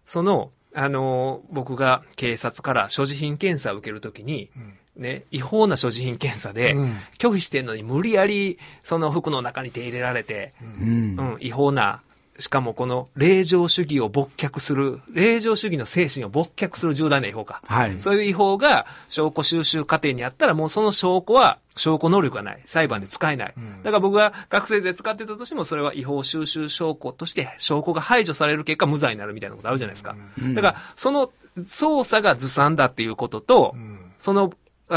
僕が警察から所持品検査を受けるときに、ね、違法な所持品検査で、拒否してんのに無理やりその服の中に手入れられて、違法な、しかもこの令状主義を没却する、令状主義の精神を没却する重大な違法か。そういう違法が証拠収集過程にあったらもうその証拠は証拠能力がない。裁判で使えない。だから僕が覚醒剤使ってたとしてもそれは違法収集証拠として証拠が排除される結果無罪になるみたいなことあるじゃないですか。だからその捜査がずさんだっていうことと、その、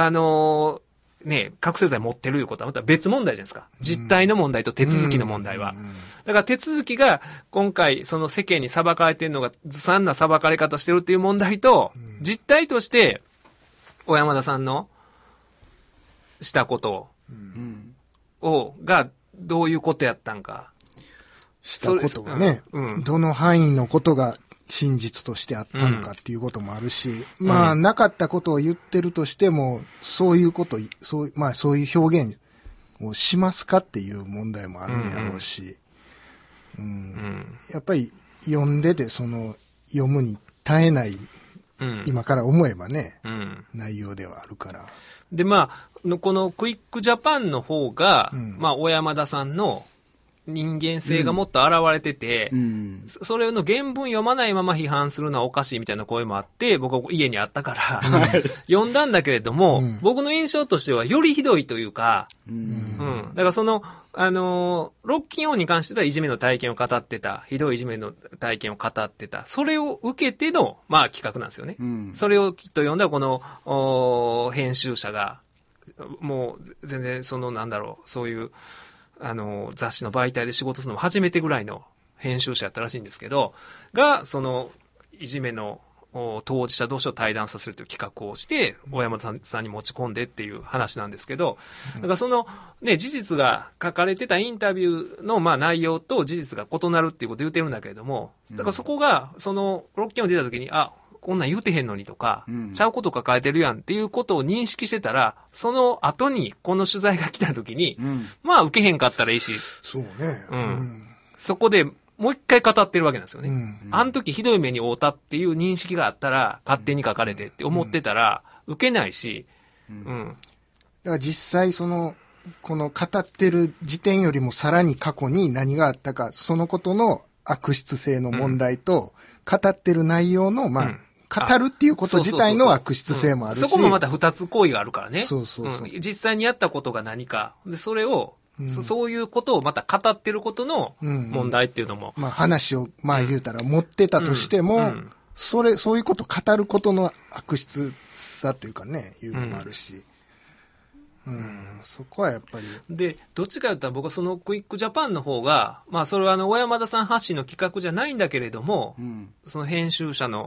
覚醒剤持ってるいうことはまた別問題じゃないですか。実態の問題と手続きの問題は。だから手続きが今回その世間に裁かれてるのがずさんな裁かれ方してるっていう問題と、実態として小山田さんのしたことがどういうことやったんか。 したことがね、どの範囲のことが真実としてあったのかっていうこともあるし、まあなかったことを言ってるとしても、そういうこと、そういう表現をしますかっていう問題もあるんやろうし、やっぱり読んでて読むに耐えない、今から思えばね、内容ではあるから。 で、まあ、このクイックジャパンの方が、まあ、小山田さんの人間性がもっと現れてて、それの原文読まないまま批判するのはおかしいみたいな声もあって、僕は家にあったから、読んだんだけれども、僕の印象としてはよりひどいというか、だからロッキンオンに関してはいじめの体験を語ってた、ひどいいじめの体験を語ってた、それを受けての、まあ企画なんですよね。それをきっと読んだこの、編集者が、もう全然そういう、雑誌の媒体で仕事するのも初めてぐらいの編集者やったらしいんですけど、いじめの当事者同士を対談させるという企画をして、小山田さんに持ち込んでっていう話なんですけど、だからね、事実が書かれてたインタビューのまあ内容と事実が異なるっていうことを言ってるんだけれども、だからそこが、ロッキンオン出た時に、こんなん言うてへんのにとか、ちゃうこと書かれてるやんっていうことを認識してたら、その後にこの取材が来た時に、まあ受けへんかったらいいし、 そうね。 そこでもう一回語ってるわけなんですよね。あの時ひどい目に遭うたっていう認識があったら、勝手に書かれてって思ってたら、受けないし、 だから実際この語ってる時点よりもさらに過去に何があったか、そのことの悪質性の問題と、語ってる内容の、まあ、語るっていうこと自体の悪質性もあるし。 そこもまた二つ行為があるからね。 そうそうそう。 実際にやったことが何か。で、それを、そういうことをまた語ってることの問題っていうのも。 まあ話を、まあ言うたら持ってたとしても、そういうことを語ることの悪質さというかね、いうのもあるし。そこはやっぱり。 で、どっちか言ったら僕はそのクイックジャパンの方が、まあそれは小山田さん発信の企画じゃないんだけれども、その編集者の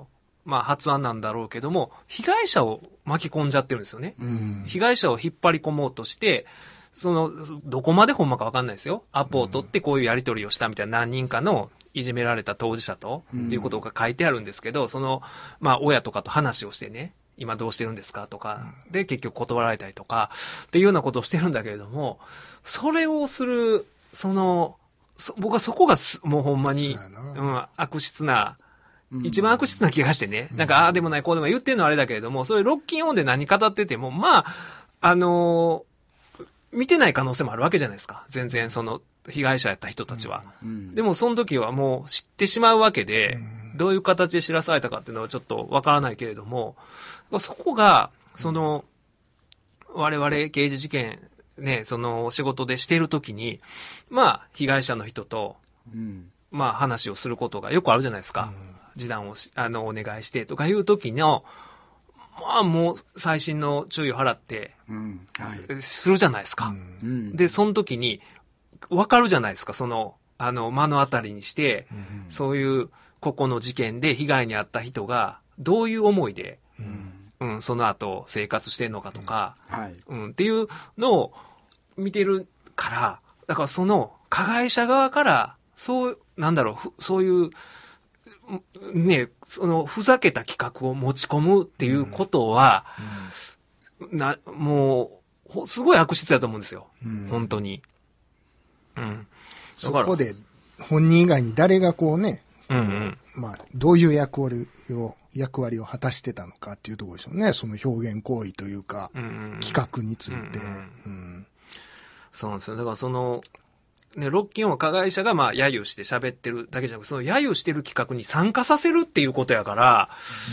まあ発案なんだろうけども、被害者を巻き込んじゃってるんですよね。被害者を引っ張り込もうとして、どこまでほんまかわかんないですよ。アポを取ってこういうやり取りをしたみたいな何人かのいじめられた当事者と、っていうことが書いてあるんですけど、まあ親とかと話をしてね、今どうしてるんですかとか、で結局断られたりとか、っていうようなことをしてるんだけれども、それをする、僕はそこがもうほんまに、悪質な、一番悪質な気がしてね。なんか、ああでもない、こうでもない言ってるのはあれだけれども、それロッキンオンで何語ってても、まあ、見てない可能性もあるわけじゃないですか。全然、被害者やった人たちは。でも、その時はもう知ってしまうわけで、どういう形で知らされたかっていうのはちょっとわからないけれども、そこが、我々刑事事件、ね、仕事でしている時に、まあ、被害者の人と、まあ、話をすることがよくあるじゃないですか。示談をお願いしてとかいう時の、まあもう細心の注意を払って、するじゃないですか。で、その時に、わかるじゃないですか、目の当たりにして、そういう個々の事件で被害に遭った人が、どういう思いで、その後生活してんのかとか、っていうのを見てるから、だから加害者側から、そういう、ね、ふざけた企画を持ち込むっていうことは、もう、すごい悪質だと思うんですよ。本当に。 そこで、本人以外に誰がこうね、まあ、どういう役割を果たしてたのかっていうところでしょうね。その表現行為というか、企画について。 そうなんですよ。だからね、ロッキンオンは加害者がまあ、揶揄して喋ってるだけじゃなくて、揶揄してる企画に参加させるっていうことやから、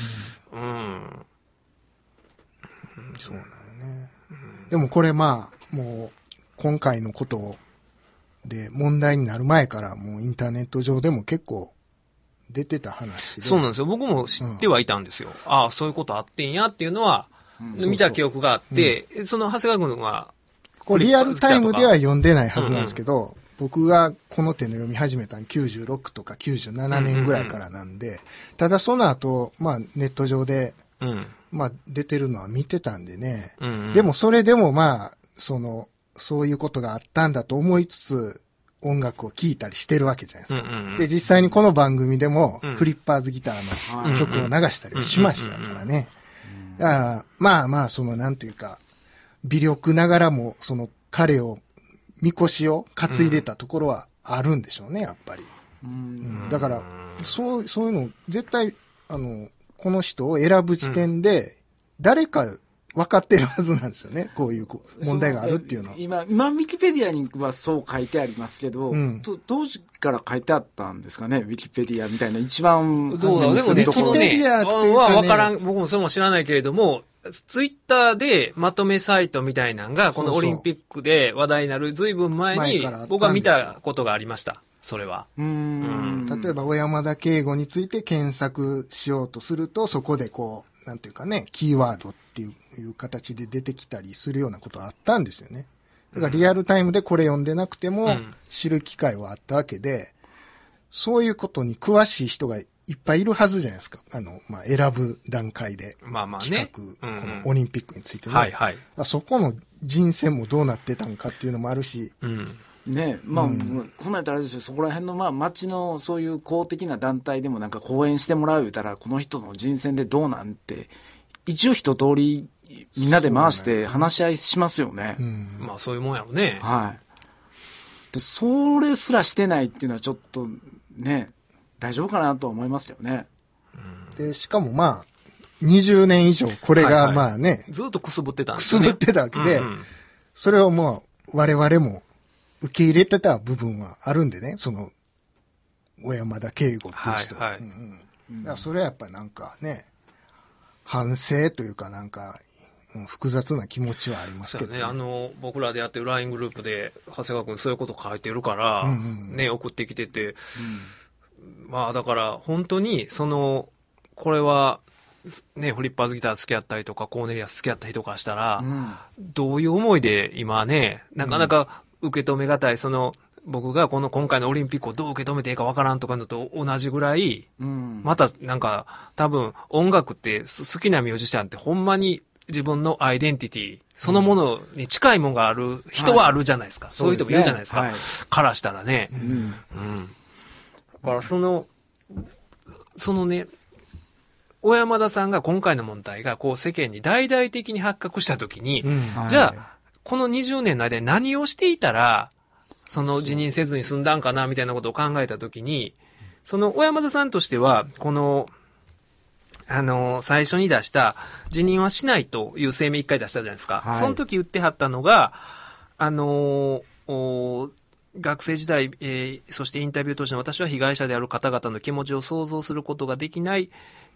そうなんよね。でもこれまあ、もう、今回のことで問題になる前から、もうインターネット上でも結構出てた話で。 そうなんですよ。僕も知ってはいたんですよ。ああ、そういうことあってんやっていうのは、見た記憶があって、長谷川君は、 これリアルタイムでは読んでないはずなんですけど、僕がこの手の読み始めたの96とか97年ぐらいからなんで、ただその後、まあネット上で、まあ出てるのは見てたんでね。でもそれでもまあ、そういうことがあったんだと思いつつ、音楽を聴いたりしてるわけじゃないですか。で、実際にこの番組でも、フリッパーズギターの曲を流したりしましたからね。だから、まあまあ、なんていうか、微力ながらも、彼を、みこしを担いでたところはあるんでしょうね、やっぱり。だから、そういうの、絶対、この人を選ぶ時点で、誰か分かってるはずなんですよね。こういう問題があるっていうのは。 今、ウィキペディアにはそう書いてありますけど、当時から書いてあったんですかね、ウィキペディアみたいな一番。 どうだ、でもね、は分からん、僕もそれも知らないけれども、ツイッターでまとめサイトみたいなのが、このオリンピックで話題になるずいぶん前に、僕は見たことがありました。それは。 例えば、小山田圭吾について検索しようとすると、そこでこう、なんていうかね、キーワードっていう形で出てきたりするようなことはあったんですよね。だからリアルタイムでこれ読んでなくても、知る機会はあったわけで、そういうことに詳しい人がいっぱいいるはずじゃないですか。まあ、選ぶ段階で。 まあまあね。 企画、このオリンピックについてね。そこの人選もどうなってたんかっていうのもあるし。 ね、まあ、こんなんやったらあれですよ、そこら辺のまあ町のそういう公的な団体でもなんか講演してもらう言うたら、この人の人選でどうなんて、一応一通りみんなで回して話し合いしますよね。 まあそういうもんやろね。 で、それすらしてないっていうのはちょっとね、大丈夫かなとは思いますよね。 で、しかもまあ、20年以上これがまあね、 ずっとくすぶってたんですね。くすぶってたわけで、それをもう我々も受け入れてた部分はあるんでね、小山田圭吾っていう人。だからそれはやっぱりなんかね、反省というかなんか、複雑な気持ちはありますけどね。僕らでやってる LINE グループで、長谷川君そういうこと書いてるから、ね、送ってきてて、まあだから本当に、これは、ね、フリッパーズギター好きやったりとか、コーネリアス好きやった人からしたら、どういう思いで今ね、なかなか受け止めがたい、 僕がこの今回のオリンピックをどう受け止めていいかわからんとかのと同じぐらい、またなんか多分音楽って好きなミュージシャンってほんまに自分のアイデンティティそのものに近いものがある人はあるじゃないですか。そういう人もいるじゃないですか。はい、からしたらね。だからそのね、小山田さんが今回の問題がこう世間に大々的に発覚したときに、じゃあこの20年の間に何をしていたらその辞任せずに済んだんかなみたいなことを考えたときに、その小山田さんとしてはこの最初に出した辞任はしないという声明一回出したじゃないですか。はい、その時言ってはったのが、学生時代、そしてインタビューとして私は被害者である方々の気持ちを想像することができない、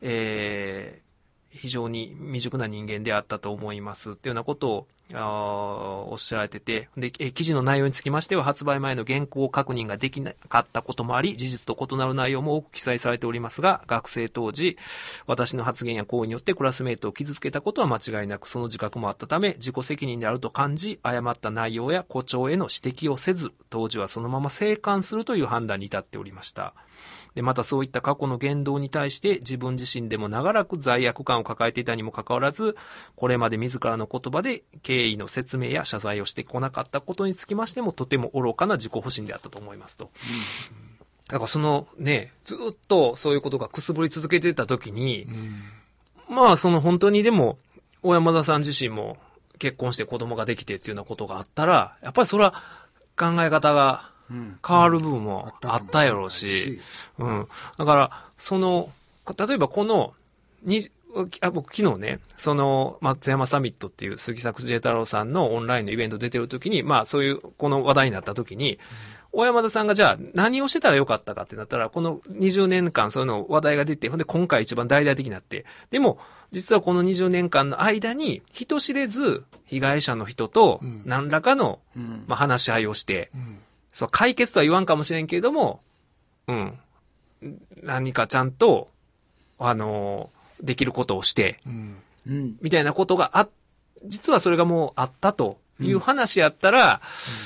非常に未熟な人間であったと思いますっていうようなことをおっしゃられてて、で、記事の内容につきましては発売前の原稿確認ができなかったこともあり、事実と異なる内容も多く記載されておりますが、学生当時、私の発言や行為によってクラスメートを傷つけたことは間違いなく、その自覚もあったため、自己責任であると感じ、誤った内容や誇張への指摘をせず、当時はそのまま静観するという判断に至っておりました。で、またそういった過去の言動に対して自分自身でも長らく罪悪感を抱えていたにもかかわらず、これまで自らの言葉で経緯の説明や謝罪をしてこなかったことにつきましても、とても愚かな自己不信であったと思いますと。だからそのね、ずっとそういうことがくすぶり続けてたときに、まあその本当にでも、小山田さん自身も結婚して子供ができてっていうようなことがあったら、やっぱりそれは考え方が変わる部分もあったやろうし、だから、例えばこの、僕昨日ね、その、松山サミットっていう杉作 J 太郎さんのオンラインのイベント出てるときに、まあそういう、この話題になったときに、小山田さんがじゃあ何をしてたらよかったかってなったら、この20年間そういうの話題が出て、ほんで今回一番大々的になって、でも、実はこの20年間の間に、人知れず被害者の人と何らかの、話し合いをして、そう解決とは言わんかもしれんけれども、何かちゃんと、できることをして、みたいなことが実はそれがもうあったという話やったら、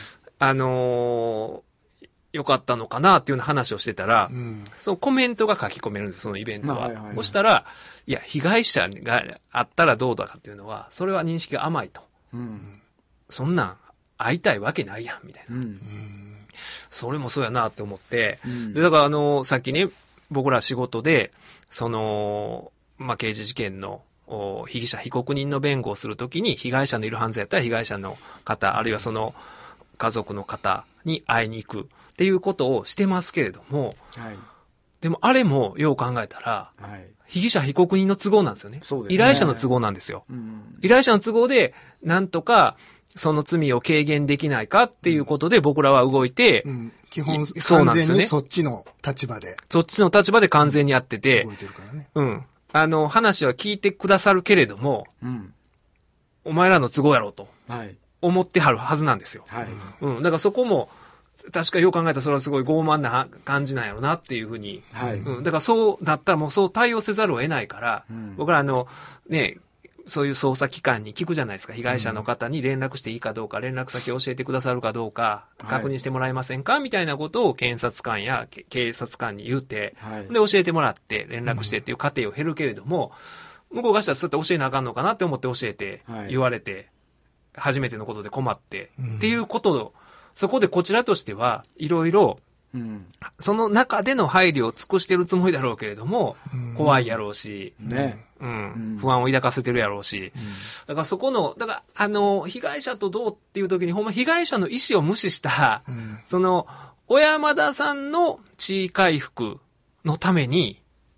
よかったのかなっていうような話をしてたら、そのコメントが書き込めるんです、そのイベントは。そしたら、いや、被害者があったらどうだかっていうのは、それは認識が甘いと。そんなん会いたいわけないやん、みたいな。それもそうやなって思って、で、だからさっきね、僕ら仕事で、刑事事件の被疑者、被告人の弁護をするときに、被害者のいる犯罪やったら被害者の方、あるいはその家族の方に会いに行くっていうことをしてますけれども、でもあれもよう考えたら、被疑者、被告人の都合なんですよね。依頼者の都合なんですよ。依頼者の都合で、なんとか、その罪を軽減できないかっていうことで僕らは動いて、 基本、完全にそっちの立場で。 そっちの立場で完全にやってて、 動いてるからね。 話は聞いてくださるけれども、お前らの都合やろうと、思ってはるはずなんですよ。だからそこも、確かよく考えたらそれはすごい傲慢な感じなんやろなっていうふうに。だからそうなったらもうそう対応せざるを得ないから、僕らそういう捜査機関に聞くじゃないですか。被害者の方に連絡していいかどうか、連絡先を教えてくださるかどうか、確認してもらえませんかみたいなことを検察官や警察官に言うて、で、教えてもらって連絡してっていう過程を経るけれども、向こうがしたらそうやって教えなあかんのかなって思って教えて、言われて、初めてのことで困って、っていうことを、そこでこちらとしては、いろいろ、その中での配慮を尽くしてるつもりだろうけれども、怖いやろうし、不安を抱かせてるやろうし、だからそこの、被害者とどうっていう時に、ほんま被害者の意思を無視した、その、小山田さんの地位回復のために、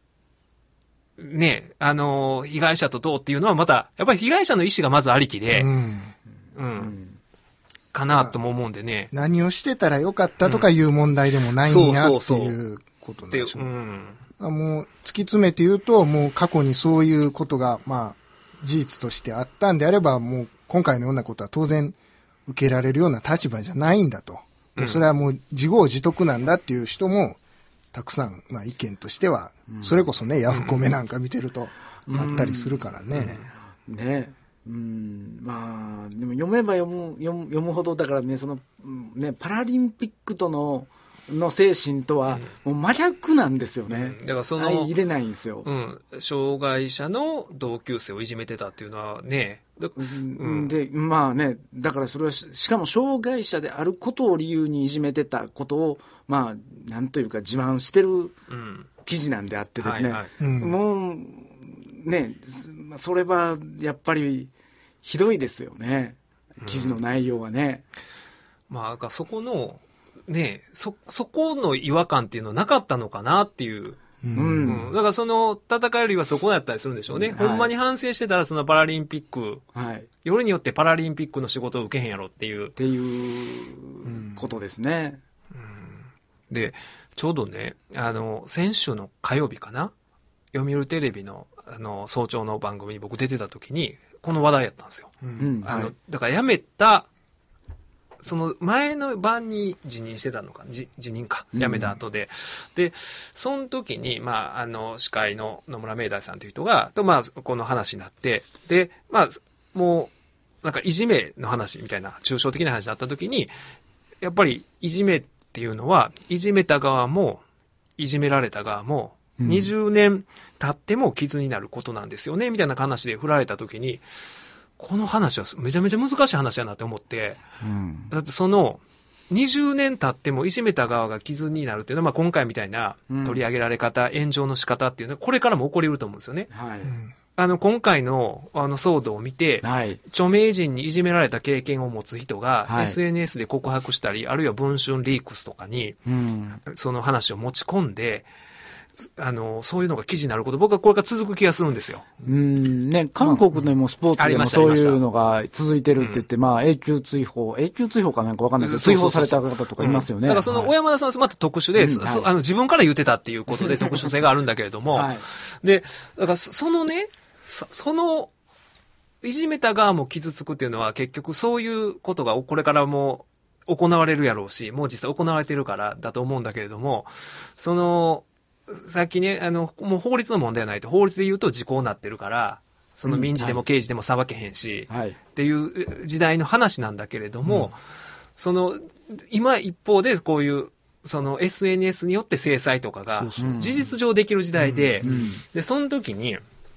被害者とどうっていうのはまた、やっぱり被害者の意思がまずありきで、かなとも思うんでね。 何をしてたらよかったとかいう問題でもないんやっていうことなんでしょう。もう突き詰めて言うと、もう過去にそういうことが、事実としてあったんであれば、もう今回のようなことは当然受けられるような立場じゃないんだと。それはもう自業自得なんだっていう人もたくさん、意見としては、それこそね、ヤフコメなんか見てるとあったりするからね。 まあ、でも読めば読むほど、だからね、パラリンピックとの精神とは、もう真逆なんですよね。 だから相入れないんですよ。 障害者の同級生をいじめてたっていうのはね。 で、まあね、だからそれは、しかも障害者であることを理由にいじめてたことを、まあ、なんというか自慢してる記事なんであってですね。もう、ね、それはやっぱりひどいですよね。記事の内容はね。 まあ、そこの、ね、そこの違和感っていうのはなかったのかなっていう。だから戦いりはそこだったりするんでしょうね。ほんまに反省してたらそのパラリンピック、よりによってパラリンピックの仕事を受けへんやろっていう。 っていうことですね。 で、ちょうどね、先週の火曜日かな、読売テレビの早朝の番組に僕出てた時に、この話題やったんですよ。だから辞めた、その前の晩に辞任してたのか、辞任か、辞めた後で。で、その時に、まあ、司会の野村明大さんという人が、まあ、この話になって、で、まあ、もう、なんかいじめの話みたいな、抽象的な話になった時に、やっぱりいじめっていうのは、いじめた側も、いじめられた側も、20年経っても傷になることなんですよね、みたいな話で振られた時に、この話はめちゃめちゃ難しい話だなって思って、だって20年経ってもいじめた側が傷になるっていうのは、まあ、今回みたいな取り上げられ方、炎上の仕方っていうのは、これからも起こりうると思うんですよね。今回の騒動を見て、著名人にいじめられた経験を持つ人が、SNS で告白したり、あるいは文春リークスとかに、その話を持ち込んで、そういうのが記事になること、僕はこれから続く気がするんですよ。 ね、韓国でもスポーツでもそういうのが続いてるって言って、まあ、永久追放かなんかわかんないけど、追放された方とかいますよね。 だから小山田さんはまた特殊で、自分から言ってたっていうことで特殊性があるんだけれども、で、だからね、いじめた側も傷つくっていうのは結局そういうことがこれからも行われるやろうし、もう実際行われてるからだと思うんだけれども、さっきね、もう法律の問題はないと、法律で言うと時効になってるから、民事でも刑事でも裁けへんし、っていう時代の話なんだけれども、今一方でこういう、SNS によって制裁とかが、事実上できる時代で、で、その時に、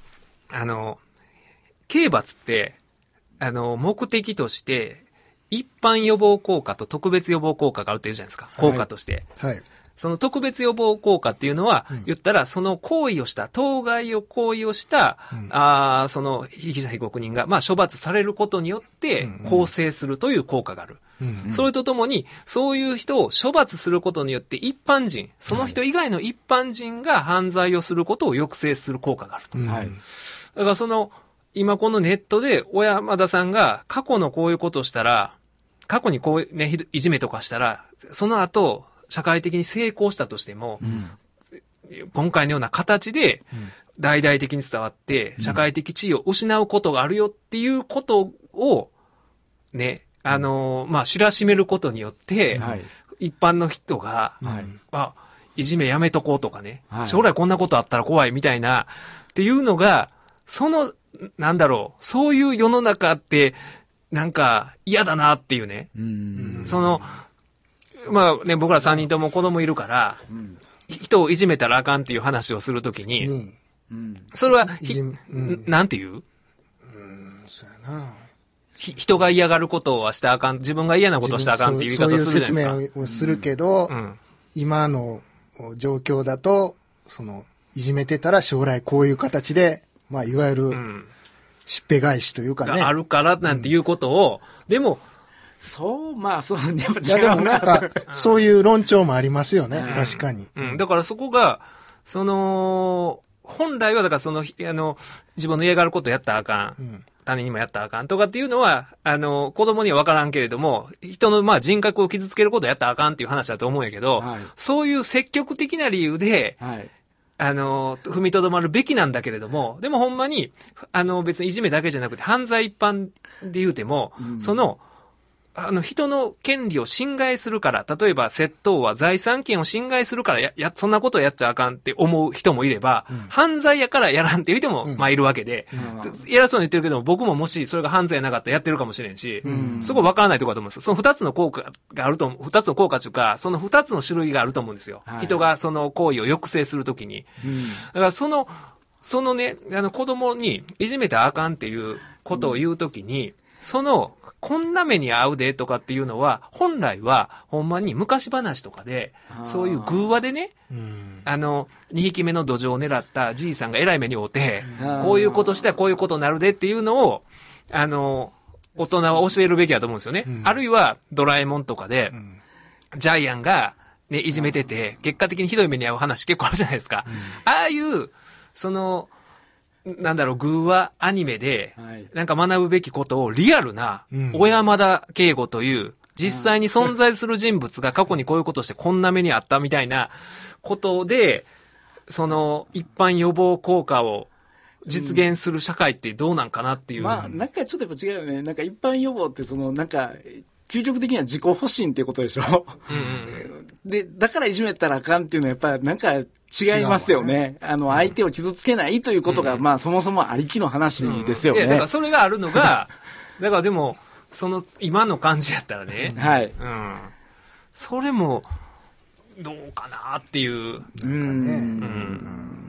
刑罰って、目的として、一般予防効果と特別予防効果があるって言うじゃないですか、効果として。その特別予防効果っていうのは、言ったら、その行為をした、当該を行為をした、その被疑者被告人が、まあ、処罰されることによって、更生するという効果がある。それとともに、そういう人を処罰することによって、一般人、その人以外の一般人が犯罪をすることを抑制する効果があると。だから今このネットで、小山田さんが過去のこういうことをしたら、過去にこういうね、いじめとかしたら、その後、社会的に成功したとしても、今回のような形で大々的に伝わって、社会的地位を失うことがあるよっていうことを、ね、まあ、知らしめることによって、一般の人が、いじめやめとこうとかね、将来こんなことあったら怖いみたいな、っていうのが、なんだろう、そういう世の中って、なんか嫌だなっていうね、まあね、僕ら3人とも子供いるから、人をいじめたらあかんっていう話をするときに、それは、なんて言う？ そうやな。 人が嫌がることはしたらあかん、自分が嫌なことをしたらあかんっていう言い方をするじゃないですか。 そういう説明をするけど、今の状況だと、いじめてたら将来こういう形で、まあ、いわゆる、しっぺ返しというかね。 あるからなんていうことを、でも、 まあ、やっぱ違うな。 いや、でもなんか、そういう論調もありますよね、確かに。 だからそこが、本来は、だから自分の嫌がることやったらあかん。他人にもやったらあかんとかっていうのは、子供には分からんけれども、人のまあ人格を傷つけることやったらあかんっていう話だと思うんやけど、そういう積極的な理由で、踏みとどまるべきなんだけれども、でもほんまに、別にいじめだけじゃなくて、犯罪一般で言うても、 人の権利を侵害するから、例えば窃盗は財産権を侵害するからそんなことやっちゃあかんって思う人もいれば、犯罪やからやらんっていう人も、まあいるわけで、偉そうに言ってるけども、僕ももしそれが犯罪やなかったらやってるかもしれんし、そこ分からないところだと思うんですよ。その二つの効果があると、二つの効果というか、その二つの種類があると思うんですよ。人がその行為を抑制するときに。だからそのね、子供にいじめたらあかんっていうことを言うときに、こんな目に遭うでとかっていうのは、本来は、ほんまに昔話とかで、そういう偶話でね、2匹目の土壌を狙ったじいさんが偉い目に遭うて、こういうことしたらこういうことになるでっていうのを、大人は教えるべきだと思うんですよね。あるいは、ドラえもんとかで、ジャイアンが、ね、いじめてて、結果的にひどい目に遭う話結構あるじゃないですか。ああいう、なんだろう、偶話アニメで、なんか学ぶべきことをリアルな、小山田圭吾という、実際に存在する人物が過去にこういうことをしてこんな目にあったみたいなことで、一般予防効果を実現する社会ってどうなんかなっていう。 まあ、なんかちょっとやっぱ違うよね。なんか一般予防ってなんか、究極的には自己保身っていうことでしょ。で、だからいじめたらあかんっていうのはやっぱりなんか違いますよね。相手を傷つけないということが、まあそもそもありきの話ですよね。 だからそれがあるのが、だからでも、今の感じやったらね。 はい。 それも、どうかなっていう。なんかね。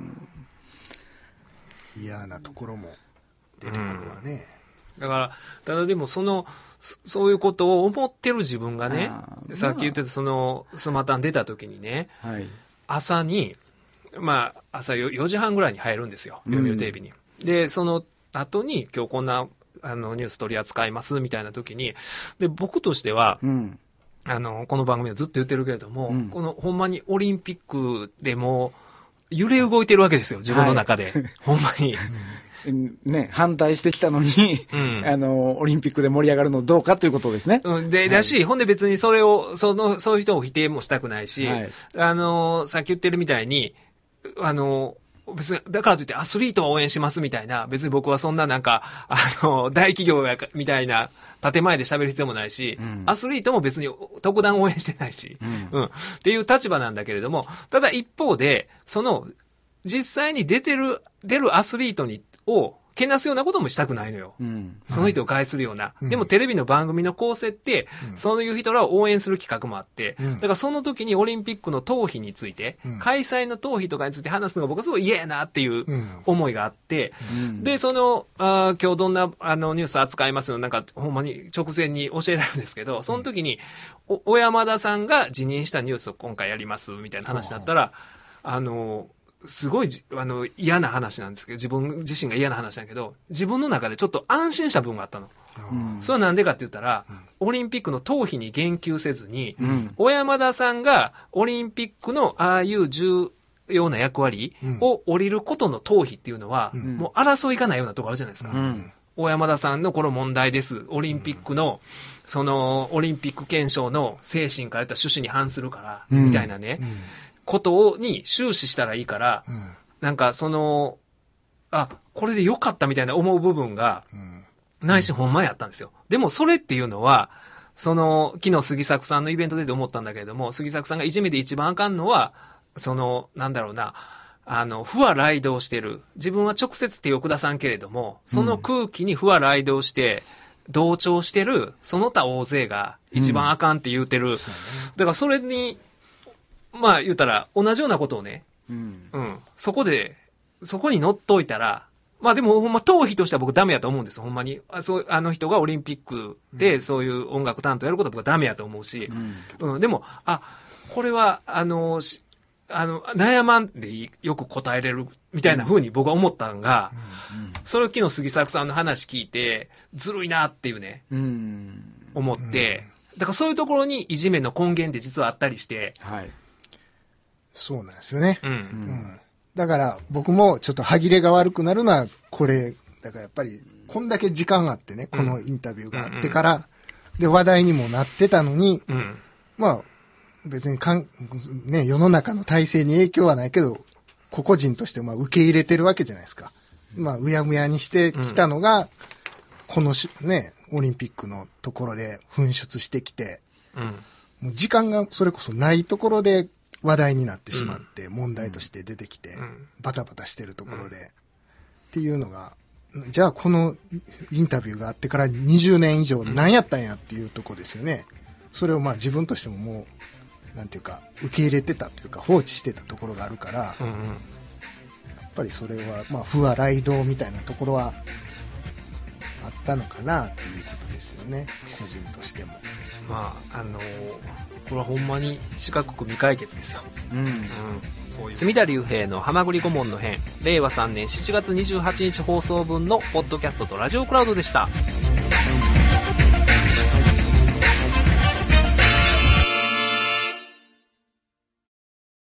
嫌なところも出てくるわね。 だから、ただでもそういうことを思ってる自分がね、さっき言ってたスマタン出た時にね、朝に、まあ、朝4時半ぐらいに入るんですよ、読売テレビに。で、その後に今日こんな、ニュース取り扱いますみたいな時に、で、僕としては、この番組はずっと言ってるけれども、ほんまにオリンピックでも揺れ動いてるわけですよ、自分の中で。ほんまに。 ね、反対してきたのに、オリンピックで盛り上がるのどうかということですね。 だし、ほんで別にそれを、そういう人を否定もしたくないし、さっき言ってるみたいに、別に、だからといってアスリートは応援しますみたいな、別に僕はそんななんか、大企業みたいな、建前で喋る必要もないし、アスリートも別に特段応援してないし、っていう立場なんだけれども、ただ一方で、実際に出るアスリートをけなすようなこともしたくないのよ。その人を害するような。でもテレビの番組の構成って、そういう人らを応援する企画もあって、だからその時にオリンピックの党費について、開催の党費とかについて話すのが僕はすごい嫌やなっていう思いがあって、で、今日どんなニュース扱いますのなんかほんまに直前に教えられるんですけど、その時に、小山田さんが辞任したニュースを今回やりますみたいな話だったら、すごい嫌な話なんですけど、自分自身が嫌な話だけど、自分の中でちょっと安心した部分があったの。それはなんでかって言ったら、オリンピックの党費に言及せずに、小山田さんがオリンピックのああいう重要な役割を降りることの党費っていうのは、もう争いがないようなところあるじゃないですか。小山田さんのこの問題です。オリンピックの、オリンピック憲章の精神から言った趣旨に反するから、みたいなね。ことに終始したらいいから、なんかこれで良かったみたいな思う部分が、ないしほんまやったんですよ。でもそれっていうのは、昨日杉作さんのイベントで思ったんだけれども、杉作さんがいじめで一番あかんのは、なんだろうな、負は雷動してる。自分は直接手を下さんけれども、その空気に負は雷動して、同調してる、その他大勢が一番あかんって言うてる。だからそれに、まあ言うたら同じようなことをね、そこに乗っといたら、まあでもほんま党費としては僕ダメやと思うんですよ、ほんまに。あの人がオリンピックでそういう音楽担当やることは僕はダメやと思うし、でも、これは、悩まんでよく答えれるみたいな風に僕は思ったのが、それを昨日杉作さんの話聞いて、ずるいなっていうね、思って、だからそういうところにいじめの根源って実はあったりして、 そうなんですよね。だから僕もちょっと歯切れが悪くなるのはこれ、だからやっぱりこんだけ時間があってね、このインタビューがあってから、で話題にもなってたのに、まあ別にね、世の中の体制に影響はないけど、個々人としてまあ受け入れてるわけじゃないですか。まあうやむやにしてきたのが、このね、 オリンピックのところで噴出してきて、もう時間がそれこそないところで話題になってしまって、問題として出てきて、バタバタしてるところで、っていうのが、じゃあこのインタビューがあってから20年以上何やったんやっていうとこですよね。それをまあ自分としてももう、なんていうか、受け入れてたというか放置してたところがあるから、やっぱりそれは、まあ不和雷道みたいなところはあったのかなっていうことですよね。個人としても。 まあ、これはほんまに四角く未解決ですよ。隅田隆平のはまぐり顧問の編、令和3年7月28日放送分のポッドキャストとラジオクラウドでした。